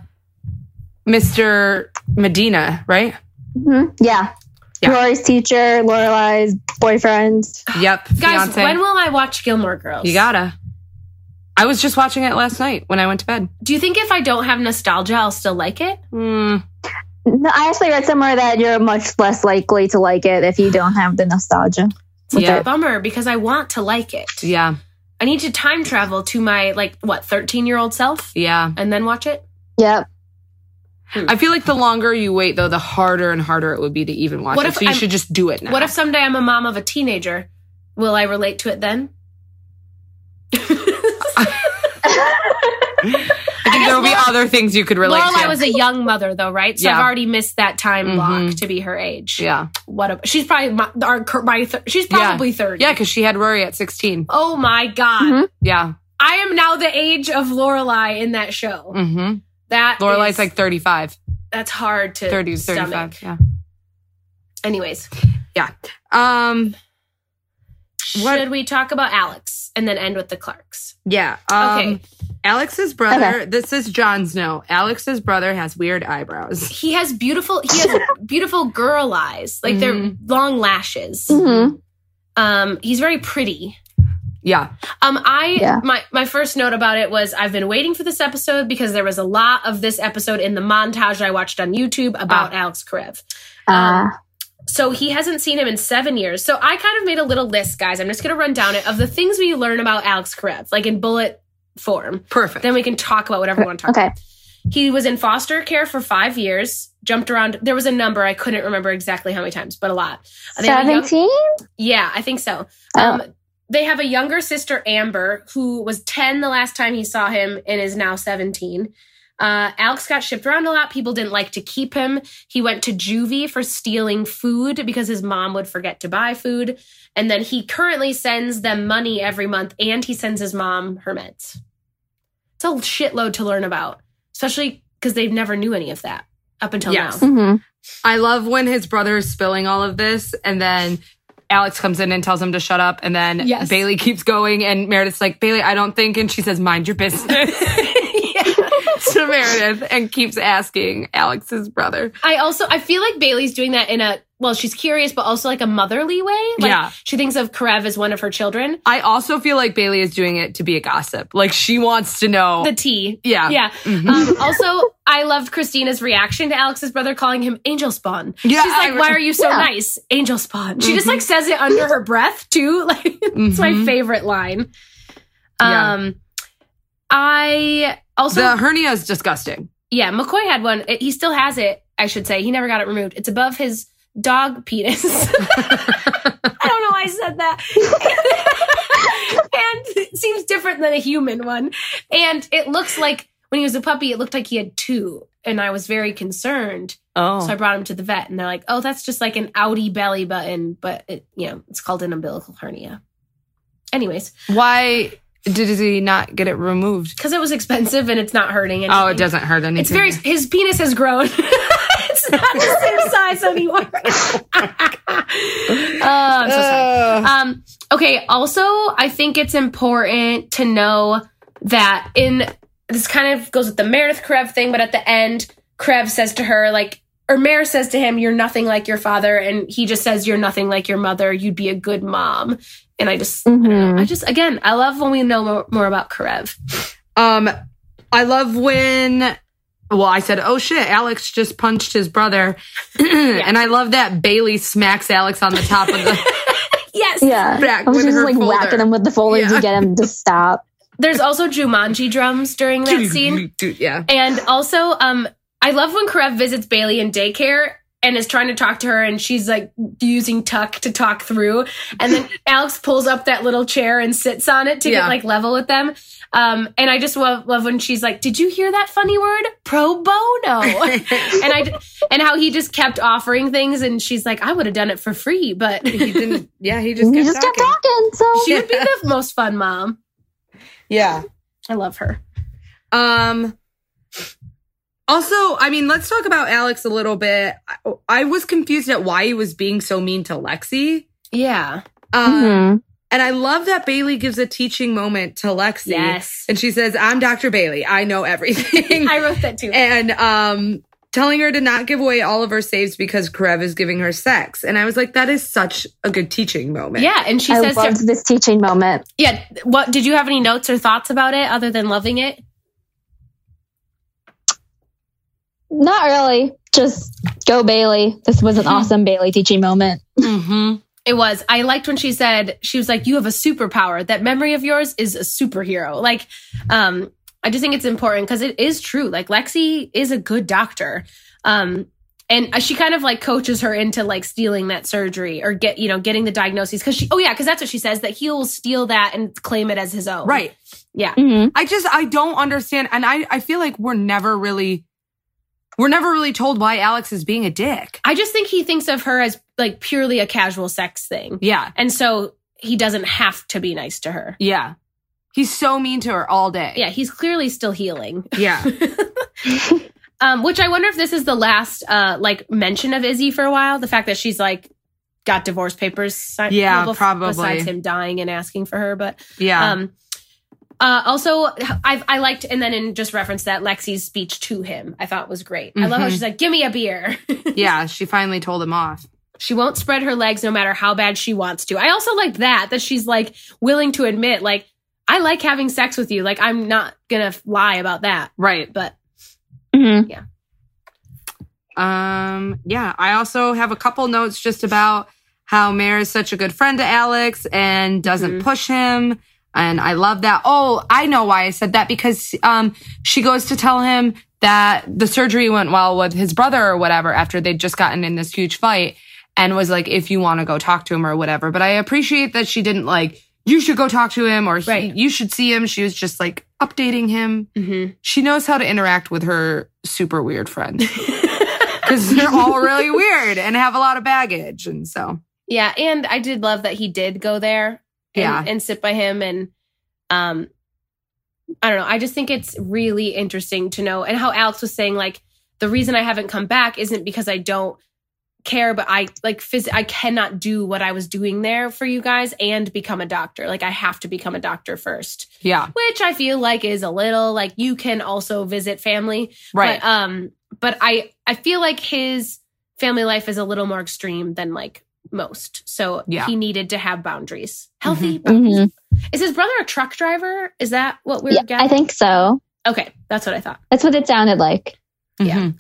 Mr. Medina, right? Yeah. Rory's teacher, Lorelai's boyfriend. Yep. Guys, fiance. when will I watch Gilmore Girls? You gotta. I was just watching it last night when I went to bed. Do you think if I don't have nostalgia, I'll still like it? No, I actually read somewhere that you're much less likely to like it if you don't have the nostalgia. It's a bummer because I want to like it. Yeah. I need to time travel to my 13-year-old self. Yeah. And then watch it. Yep. I feel like the longer you wait, though, the harder and harder it would be to even watch it. So you should just do it now. What if someday I'm a mom of a teenager? Will I relate to it then? I think there will be other things you could relate to. Lorelai was a young mother, though, right? So I've already missed that time block to be her age. Yeah. She's probably she's probably 30. Yeah, because she had Rory at 16. Oh my God. Yeah. I am now the age of Lorelai in that show. That Lorelai's like 35. That's hard to 30 to stomach. 35. Yeah. Anyways. Yeah. Should we talk about Alex and then end with the Clarks? Yeah. Okay. Alex's brother, this is Jon Snow. Alex's brother has weird eyebrows. He has beautiful girl eyes. Like they're long lashes. He's very pretty. Yeah. My first note about it was I've been waiting for this episode because there was a lot of this episode in the montage I watched on YouTube about Alex Karev. So he hasn't seen him in 7 years. So I kind of made a little list, guys. I'm just going to run down it of the things we learn about Alex Karev, like in bullet form. Perfect. Then we can talk about whatever we want to talk about. He was in foster care for 5 years, jumped around. There was a number. I couldn't remember exactly how many times, but a lot. 17? Yeah, I think so. They have a younger sister, Amber, who was 10 the last time he saw him and is now 17. Alex got shipped around a lot. People didn't like to keep him. He went to juvie for stealing food because his mom would forget to buy food. And then he currently sends them money every month and he sends his mom her meds. It's a shitload to learn about, especially because they've never knew any of that up until now. I love when his brother is spilling all of this and then Alex comes in and tells him to shut up. And then Bailey keeps going and Meredith's like, Bailey, I don't think. And she says, mind your business. To Meredith and keeps asking Alex's brother. I feel like Bailey's doing that in she's curious, but also like a motherly way. Like, she thinks of Karev as one of her children. I also feel like Bailey is doing it to be a gossip. Like she wants to know. The tea. Yeah. Yeah. Also, I loved Christina's reaction to Alex's brother calling him Angel Spawn. Yeah, she's like, why are you so nice? Angel Spawn. She just like says it under her breath too. Like it's my favorite line. I also... The hernia is disgusting. Yeah, McCoy had one. He still has it, I should say. He never got it removed. It's above his dog penis. I don't know why I said that. And it seems different than a human one. And it looks like, when he was a puppy, it looked like he had two. And I was very concerned. Oh. So I brought him to the vet. And they're like, oh, that's just like an outie belly button. But, it's called an umbilical hernia. Anyways. Why... Did he not get it removed? Because it was expensive and it's not hurting anything. Oh, it doesn't hurt anything. His penis has grown. It's not the same size anymore. I'm so sorry. Okay, also, I think it's important to know that this kind of goes with the Meredith Karev thing, but at the end, Krev says to her, like, or Mare says to him, you're nothing like your father. And he just says, you're nothing like your mother. You'd be a good mom. And I just, again, I love when we know more about Karev. I love when, well, I said, oh shit, Alex just punched his brother. And I love that Bailey smacks Alex on the top of the yes. Yeah. back I was with just her like folder. whacking him with the folder to get him to stop. There's also Jumanji drums during that scene. Yeah. And also, I love when Karev visits Bailey in daycare and is trying to talk to her, and she's like using Tuck to talk through. And then Alex pulls up that little chair and sits on it to get like level with them. And I just love when she's like, "Did you hear that funny word? Pro bono." and how he just kept offering things, and she's like, "I would have done it for free, but He didn't. Yeah, he just kept kept talking. talking. So she would be the most fun mom." Yeah. I love her. Also, I mean, let's talk about Alex a little bit. I was confused at why he was being so mean to Lexi. Yeah. And I love that Bailey gives a teaching moment to Lexi. Yes. And she says, I'm Dr. Bailey. I know everything. I wrote that too. And telling her to not give away all of her saves because Karev is giving her sex. And I was like, that is such a good teaching moment. Yeah. And she I says, loved this teaching moment. yeah. What did you have any notes or thoughts about it other than loving it? Not really. Just go Bailey. This was an awesome Bailey teaching moment. It was. I liked when she said, she was like, you have a superpower. That memory of yours is a superhero. Like, I just think it's important because it is true. Like, Lexi is a good doctor. And she kind of like coaches her into like stealing that surgery or getting the diagnoses. Cause because that's what she says, that he'll steal that and claim it as his own. Right. Yeah. I don't understand. And I feel like we're never really told why Alex is being a dick. I just think he thinks of her as like purely a casual sex thing. Yeah. And so he doesn't have to be nice to her. Yeah. He's so mean to her all day. Yeah. He's clearly still healing. Yeah. Which I wonder if this is the last like mention of Izzy for a while. The fact that she's like got divorce papers signed. Yeah, probably. Besides him dying and asking for her. But Yeah. also, I liked, and then in just reference that Lexi's speech to him, I thought was great. I love how she's like, give me a beer. Yeah, she finally told him off. She won't spread her legs no matter how bad she wants to. I also like that she's like willing to admit, like, I like having sex with you. Like, I'm not going to lie about that. Right. But yeah. I also have a couple notes just about how Mare is such a good friend to Alex and doesn't push him. And I love that. Oh, I know why I said that, because she goes to tell him that the surgery went well with his brother or whatever after they'd just gotten in this huge fight, and was like, if you want to go talk to him or whatever. But I appreciate that she didn't like, you should go talk to him or you should see him. She was just like updating him. She knows how to interact with her super weird friend because they're all really weird and have a lot of baggage. And so. Yeah. And I did love that he did go there. And sit by him. And I don't know. I just think it's really interesting to know. And how Alex was saying, like, the reason I haven't come back isn't because I don't care, but I cannot do what I was doing there for you guys and become a doctor. Like, I have to become a doctor first. Yeah. Which I feel like is a little like, you can also visit family. Right. But I feel like his family life is a little more extreme than like most. So he needed to have boundaries. Healthy boundaries. Is his brother a truck driver? Is that what we're getting? I think so. Okay. That's what I thought. That's what it sounded like. Yeah.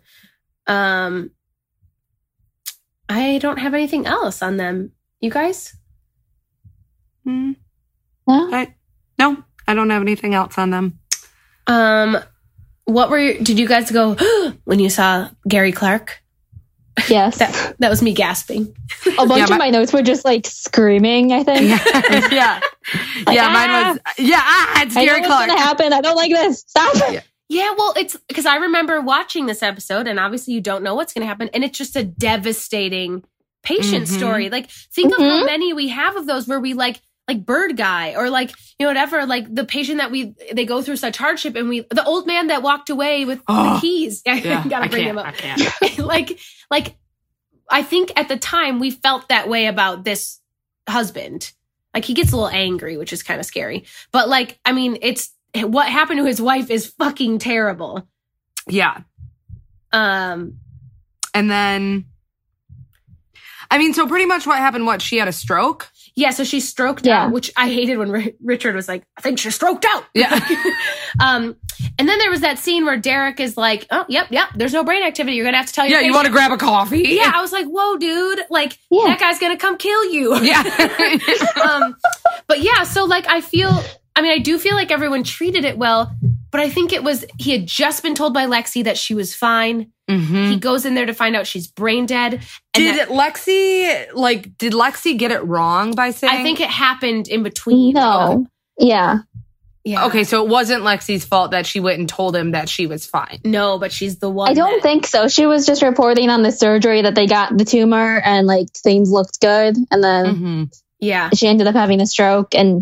I don't have anything else on them. You guys? No? No, I don't have anything else on them. Did you guys go when you saw Gary Clark? Yes. That was me gasping. A bunch of my notes were just like screaming, I think. Yeah. Like, mine was, it's Gary Clark. What's going to happen? I don't like this. Stop. Yeah, well, it's because I remember watching this episode, and obviously you don't know what's going to happen, and it's just a devastating patient story. Like, think of how many we have of those where we like Bird Guy, or like, whatever, like the patient that they go through such hardship, and the old man that walked away with the keys. I gotta bring him up. I can't. like, I think at the time we felt that way about this husband. Like, he gets a little angry, which is kind of scary. But like, I mean, what happened to his wife is fucking terrible. Yeah. And then, I mean, so pretty much what happened, she had a stroke? Yeah, so she stroked out, which I hated when Richard was like, I think she stroked out. Yeah. And then there was that scene where Derek is like, oh, yep, there's no brain activity. You're going to have to tell your patient. You want to grab a coffee? Yeah, I was like, whoa, dude. Like, that guy's going to come kill you. Yeah. But yeah, so like I do feel like everyone treated it well, but I think he had just been told by Lexi that she was fine. Mm-hmm. He goes in there to find out she's brain dead. Did Lexi get it wrong by saying? I think it happened in between. No. Yeah. Okay, so it wasn't Lexi's fault that she went and told him that she was fine. No, but she's the one. I don't think so. She was just reporting on the surgery that they got the tumor and like things looked good. And then she ended up having a stroke and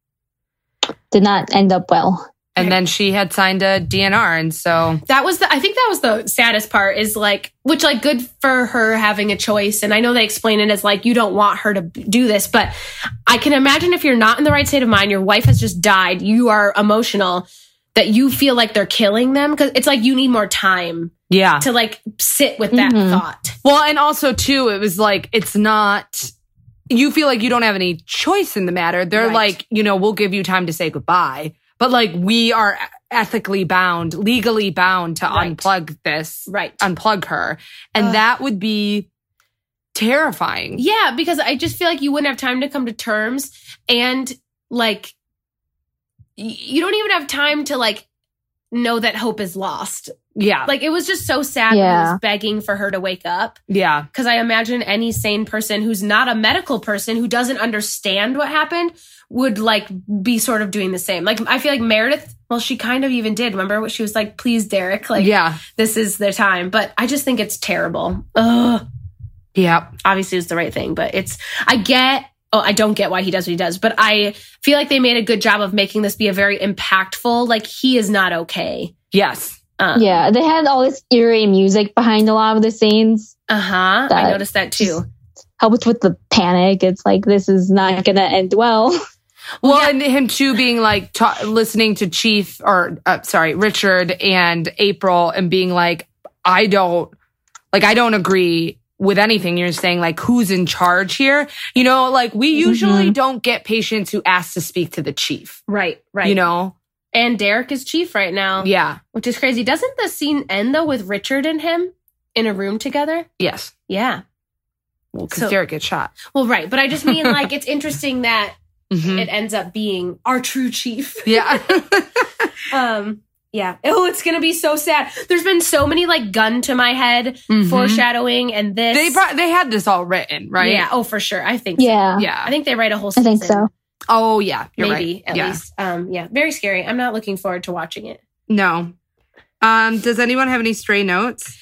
did not end up well. And then she had signed a DNR. And so I think that was the saddest part is like, which like good for her having a choice. And I know they explain it as like, you don't want her to do this, but I can imagine if you're not in the right state of mind, your wife has just died, you are emotional, that you feel like they're killing them. Cause it's like, you need more time to like sit with that thought. Well, and also too, it was like, it's not, you feel like you don't have any choice in the matter. They're like, we'll give you time to say goodbye. But like we are ethically bound, legally bound to unplug this, unplug her. And that would be terrifying. Yeah, because I just feel like you wouldn't have time to come to terms. And like, you don't even have time to like know that hope is lost. Yeah. Like it was just so sad when he was begging for her to wake up. Yeah. Because I imagine any sane person who's not a medical person who doesn't understand what happened would like be sort of doing the same. Like I feel like Meredith, well, she kind of even did. Remember what she was like, please, Derek, like this is the time. But I just think it's terrible. Ugh. Yeah. Obviously it's the right thing, but I don't get why he does what he does, but I feel like they made a good job of making this be a very impactful, like he is not okay. Yes. Yeah, they had all this eerie music behind a lot of the scenes. I noticed that too. Helped with the panic. It's like, this is not going to end well. Well, and him too being like listening to Richard and April and being like, I don't agree with anything you're saying. Like, who's in charge here? Like we usually don't get patients who ask to speak to the chief. Right. And Derek is chief right now. Yeah. Which is crazy. Doesn't the scene end though with Richard and him in a room together? Yes. Yeah. Well, because Derek gets shot. Well, right. But I just mean like, it's interesting that it ends up being our true chief. Yeah. Yeah. Oh, it's going to be so sad. There's been so many like gun to my head foreshadowing and this. They had this all written, right? Yeah. Oh, for sure. I think so. Yeah. I think they write a whole season. I think so. Oh, yeah. You're Maybe, right. at least. Yeah. Very scary. I'm not looking forward to watching it. No. Does anyone have any stray notes?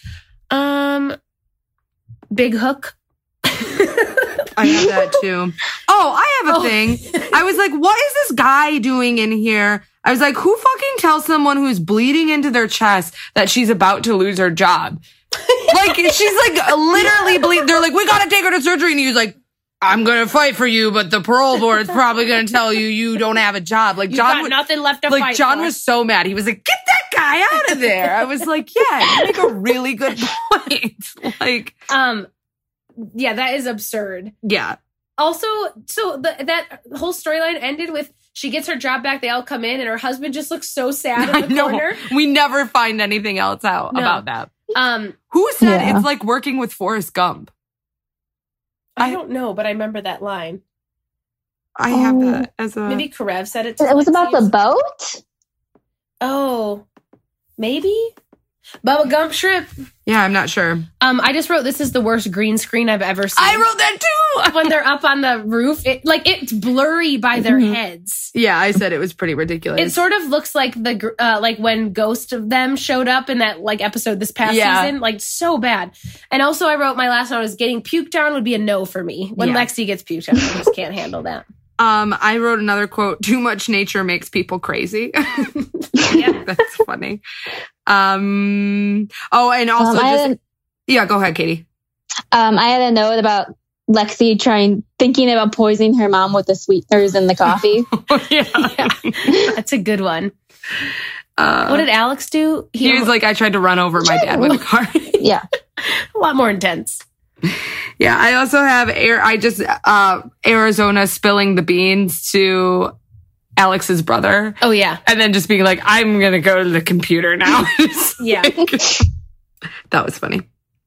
Big Hook. I have that too. Oh, I have a thing. I was like, what is this guy doing in here? I was like, who fucking tells someone who's bleeding into their chest that she's about to lose her job? Like, she's like literally bleeding. They're like, we got to take her to surgery. And he was like, I'm going to fight for you, but the parole board's probably going to tell you don't have a job. Like, John got nothing left to fight for. Like, John was so mad. He was like, get that guy out of there. I was like, yeah, you make a really good point. Like, yeah, that is absurd. Yeah. Also, so that whole storyline ended with she gets her job back. They all come in, and her husband just looks so sad in the corner. We never find anything else out about that. Who said it's like working with Forrest Gump? I don't know, but I remember that line. I have that as a... Maybe Karev said it. It was about the boat? Oh, maybe? Bubba Gump Shrimp. Yeah, I'm not sure. I just wrote, this is the worst green screen I've ever seen. I wrote that too! When they're up on the roof, it's blurry by their heads. Yeah, I said it was pretty ridiculous. It sort of looks like like when Ghost of Them showed up in that like episode this past season. Like, so bad. And also I wrote, my last one was getting puked on would be a no for me. When Lexi gets puked on, I just can't handle that. I wrote another quote, too much nature makes people crazy. Yeah. That's funny. And also go ahead, Katie. I had a note about Lexi thinking about poisoning her mom with the sweeteners in the coffee. Yeah. That's a good one. What did Alex do? He was like, I tried to run over my dad with a car. Yeah. A lot more intense. Yeah, I also have Arizona spilling the beans to Alex's brother. Oh, yeah. And then just being like, I'm going to go to the computer now. Yeah. That was funny.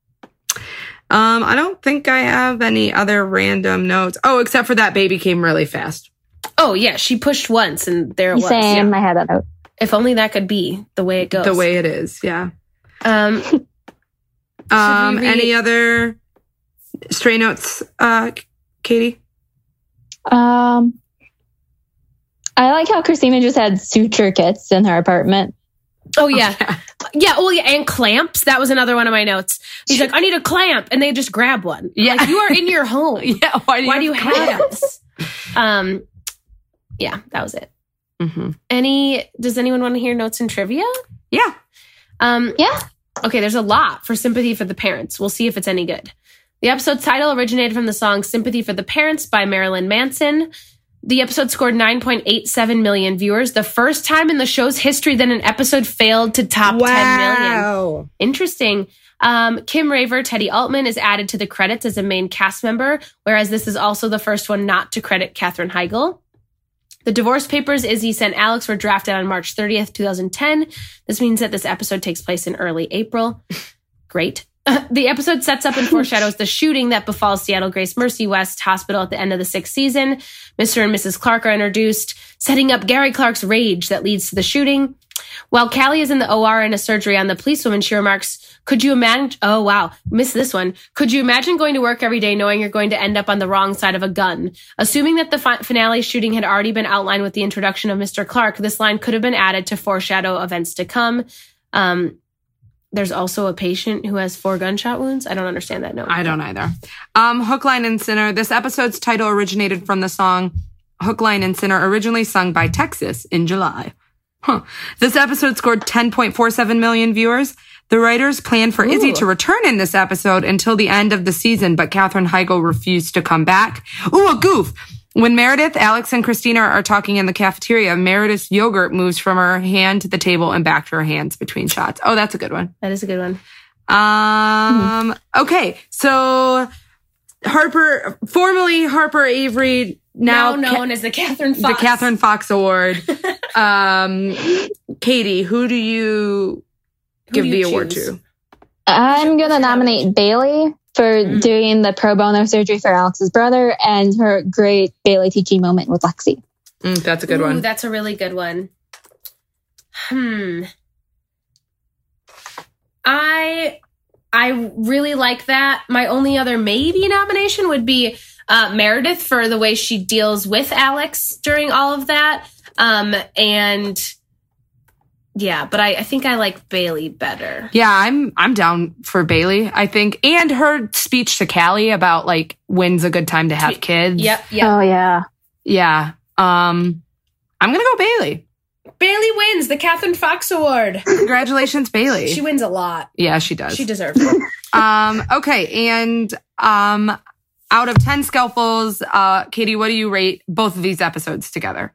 I don't think I have any other random notes. Oh, except for that baby came really fast. Oh, yeah. She pushed once and there it was. Same. Yeah. I had that out. If only that could be the way it goes. The way it is, yeah. Any Any other stray notes, Katie? I like how Christina just had suture kits in her apartment. Oh, yeah. Yeah. Oh, yeah. And clamps. That was another one of my notes. He's like, I need a clamp. And they just grab one. Yeah. Like, you are in your home. Yeah. Why do you have this? Yeah, that was it. Mm-hmm. Does anyone want to hear notes and trivia? Yeah. Yeah. Okay, there's a lot for Sympathy for the Parents. We'll see if it's any good. The episode's title originated from the song Sympathy for the Parents by Marilyn Manson. The episode scored 9.87 million viewers, the first time in the show's history that an episode failed to top 10 million. Interesting. Kim Raver, Teddy Altman is added to the credits as a main cast member, whereas this is also the first one not to credit Katherine Heigl. The divorce papers Izzy sent Alex were drafted on March 30th, 2010. This means that this episode takes place in early April. Great. The episode sets up and foreshadows the shooting that befalls Seattle Grace Mercy West Hospital at the end of the 6th season. Mr. and Mrs. Clark are introduced, setting up Gary Clark's rage that leads to the shooting. While Callie is in the OR in a surgery on the policewoman, she remarks, could you imagine, oh wow, missed this one. Could you imagine going to work every day knowing you're going to end up on the wrong side of a gun? Assuming that the finale shooting had already been outlined with the introduction of Mr. Clark, this line could have been added to foreshadow events to come. There's also a patient who has 4 gunshot wounds. I don't understand that note. I don't either. Hook, Line, and Sinner. This episode's title originated from the song Hook, Line, and Sinner, originally sung by Texas in July. This episode scored 10.47 million viewers. The writers planned for Izzy to return in this episode until the end of the season, but Katherine Heigl refused to come back. Ooh, a goof! When Meredith, Alex, and Christina are talking in the cafeteria, Meredith's yogurt moves from her hand to the table and back to her hands between shots. Oh, that's a good one. That is a good one. Okay, so Harper, formerly Harper Avery, now known as the Catherine Fox. The Catherine Fox Award. Katie, who do you give the award to? I'm going to nominate Bailey for doing the pro bono surgery for Alex's brother and her great Bailey teaching moment with Lexi. That's a good one. That's a really good one. I really like that. My only other maybe nomination would be Meredith for the way she deals with Alex during all of that. Yeah, but I think I like Bailey better. Yeah, I'm down for Bailey, I think. And her speech to Callie about like when's a good time to have kids. Yep. Oh yeah. Yeah. I'm gonna go Bailey. Bailey wins the Catherine Fox Award. Congratulations, Bailey. She wins a lot. Yeah, she does. She deserves it. Okay, and out of 10 scalpels, Katie, what do you rate both of these episodes together?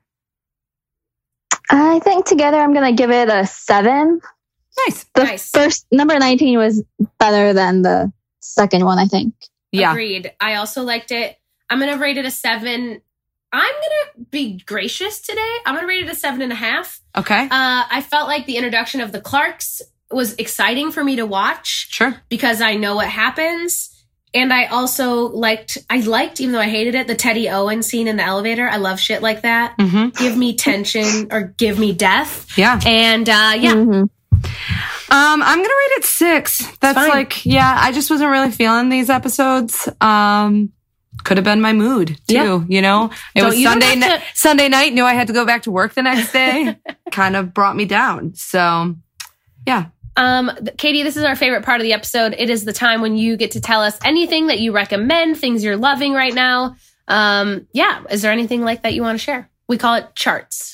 I think together I'm going to give it a 7. Nice. The first, number 19 was better than the second one, I think. Yeah. Agreed. I also liked it. I'm going to rate it a 7. I'm going to be gracious today. I'm going to rate it a 7.5. Okay. I felt like the introduction of the Clarks was exciting for me to watch. Sure. Because I know what happens. And I also liked, even though I hated it, the Teddy Owen scene in the elevator. I love shit like that. Mm-hmm. Give me tension or give me death. Yeah. And yeah. Mm-hmm. I'm going to rate it 6. That's like, I just wasn't really feeling these episodes. Could have been my mood too, you know? It was Sunday night, knew I had to go back to work the next day. Kind of brought me down. So, yeah. Katie, this is our favorite part of the episode. It is the time when you get to tell us anything that you recommend, things you're loving right now. Is there anything like that you want to share? We call it charts.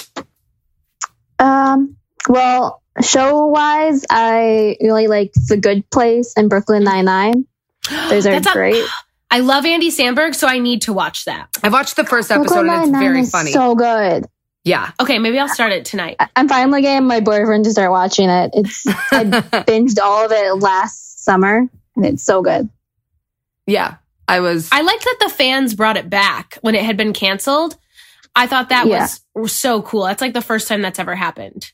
Well, show-wise, I really like The Good Place and Brooklyn Nine-Nine. Those are great. I love Andy Samberg, so I need to watch that. I watched the first episode and it's very funny. So good. Yeah. Okay, maybe I'll start it tonight. I'm finally getting my boyfriend to start watching it. I binged all of it last summer, and it's so good. Yeah, I liked that the fans brought it back when it had been canceled. I thought that was so cool. That's like the first time that's ever happened.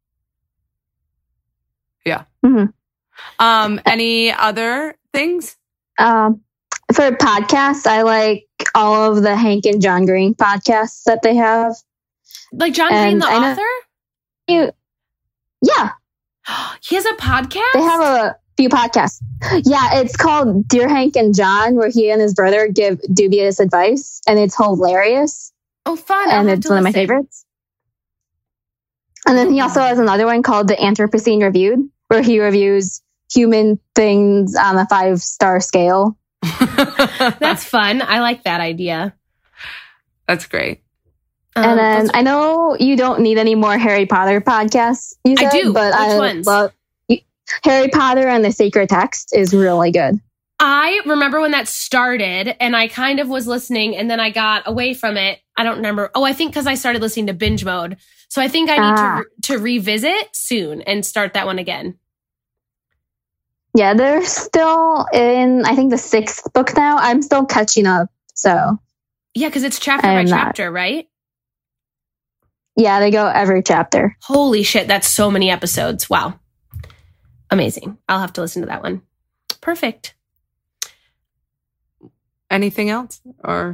Yeah. Mm-hmm. Any other things? For podcasts, I like all of the Hank and John Green podcasts that they have. Like John Green, the author? Yeah. He has a podcast? They have a few podcasts. Yeah, it's called Dear Hank and John, where he and his brother give dubious advice, and it's hilarious. Oh, fun. And it's one of my favorites. And then he also has another one called The Anthropocene Reviewed, where he reviews human things on a 5-star scale. That's fun. I like that idea. That's great. And then I know you don't need any more Harry Potter podcasts. You said, I do. But Which I ones? love Harry Potter and the Sacred Text is really good. I remember when that started, and I kind of was listening, and then I got away from it. I don't remember. Oh, I think because I started listening to Binge Mode. So I think I need to revisit soon and start that one again. Yeah, they're still in, I think, the 6th book now. I'm still catching up. So yeah, because it's chapter by chapter, right? Yeah, they go every chapter. Holy shit, that's so many episodes. Wow. Amazing. I'll have to listen to that one. Perfect. Anything else? Or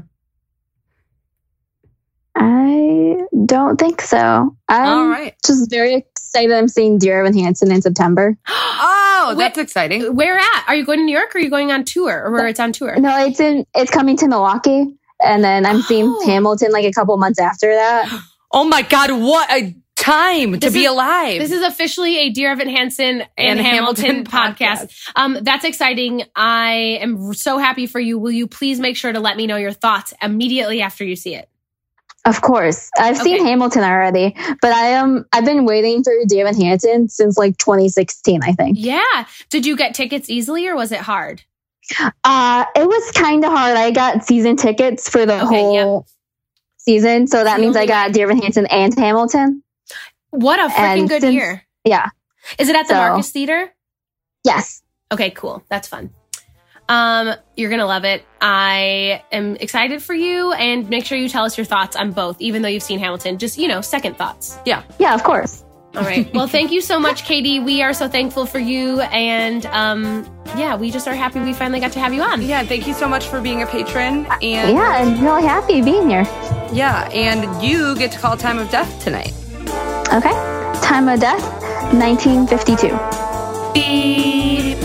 I don't think so. All right. Just very excited I'm seeing Dear Evan Hansen in September. Oh, that's exciting. Where at? Are you going to New York or are you going on tour? Or where it's on tour? No, it's coming to Milwaukee. And then I'm seeing Hamilton like a couple months after that. Oh my God, what a time to be alive. This is officially a Dear Evan Hansen and Hamilton podcast. That's exciting. I am so happy for you. Will you please make sure to let me know your thoughts immediately after you see it? Of course. I've seen Hamilton already, but I've been waiting for Dear Evan Hansen since like 2016, I think. Yeah. Did you get tickets easily or was it hard? It was kind of hard. I got season tickets for the whole season. So that means I got Dear Evan Hansen and Hamilton. What a freaking good year. Yeah. Is it at the Marcus Theater? Yes. Okay, cool. That's fun. You're going to love it. I am excited for you, and make sure you tell us your thoughts on both, even though you've seen Hamilton. Just, second thoughts. Yeah. Yeah, of course. All right. Well, thank you so much, Katie. We are so thankful for you. And we just are happy we finally got to have you on. Yeah. Thank you so much for being a patron. And yeah, I'm really happy being here. Yeah. And you get to call Time of Death tonight. Okay. Time of Death, 1952. Beep.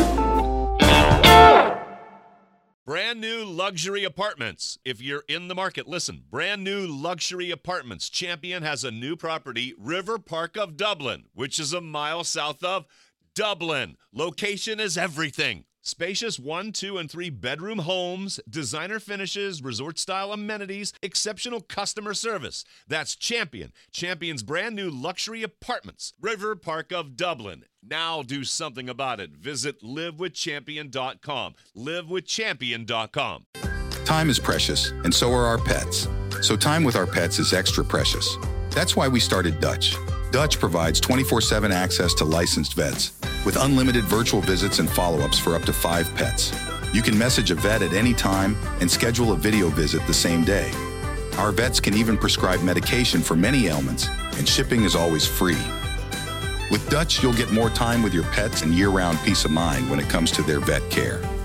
Brand new luxury apartments. If you're in the market, listen. Brand new luxury apartments. Champion has a new property, River Park of Dublin, which is a mile south of Dublin. Location is everything. Spacious 1, 2, and 3 bedroom homes, designer finishes, resort-style amenities, exceptional customer service. That's Champion. Champion's brand new luxury apartments, River Park of Dublin. Now do something about it. Visit livewithchampion.com. Livewithchampion.com. Time is precious, and so are our pets. So time with our pets is extra precious. That's why we started Dutch. Dutch provides 24/7 access to licensed vets with unlimited virtual visits and follow-ups for up to 5 pets. You can message a vet at any time and schedule a video visit the same day. Our vets can even prescribe medication for many ailments, and shipping is always free. With Dutch, you'll get more time with your pets and year-round peace of mind when it comes to their vet care.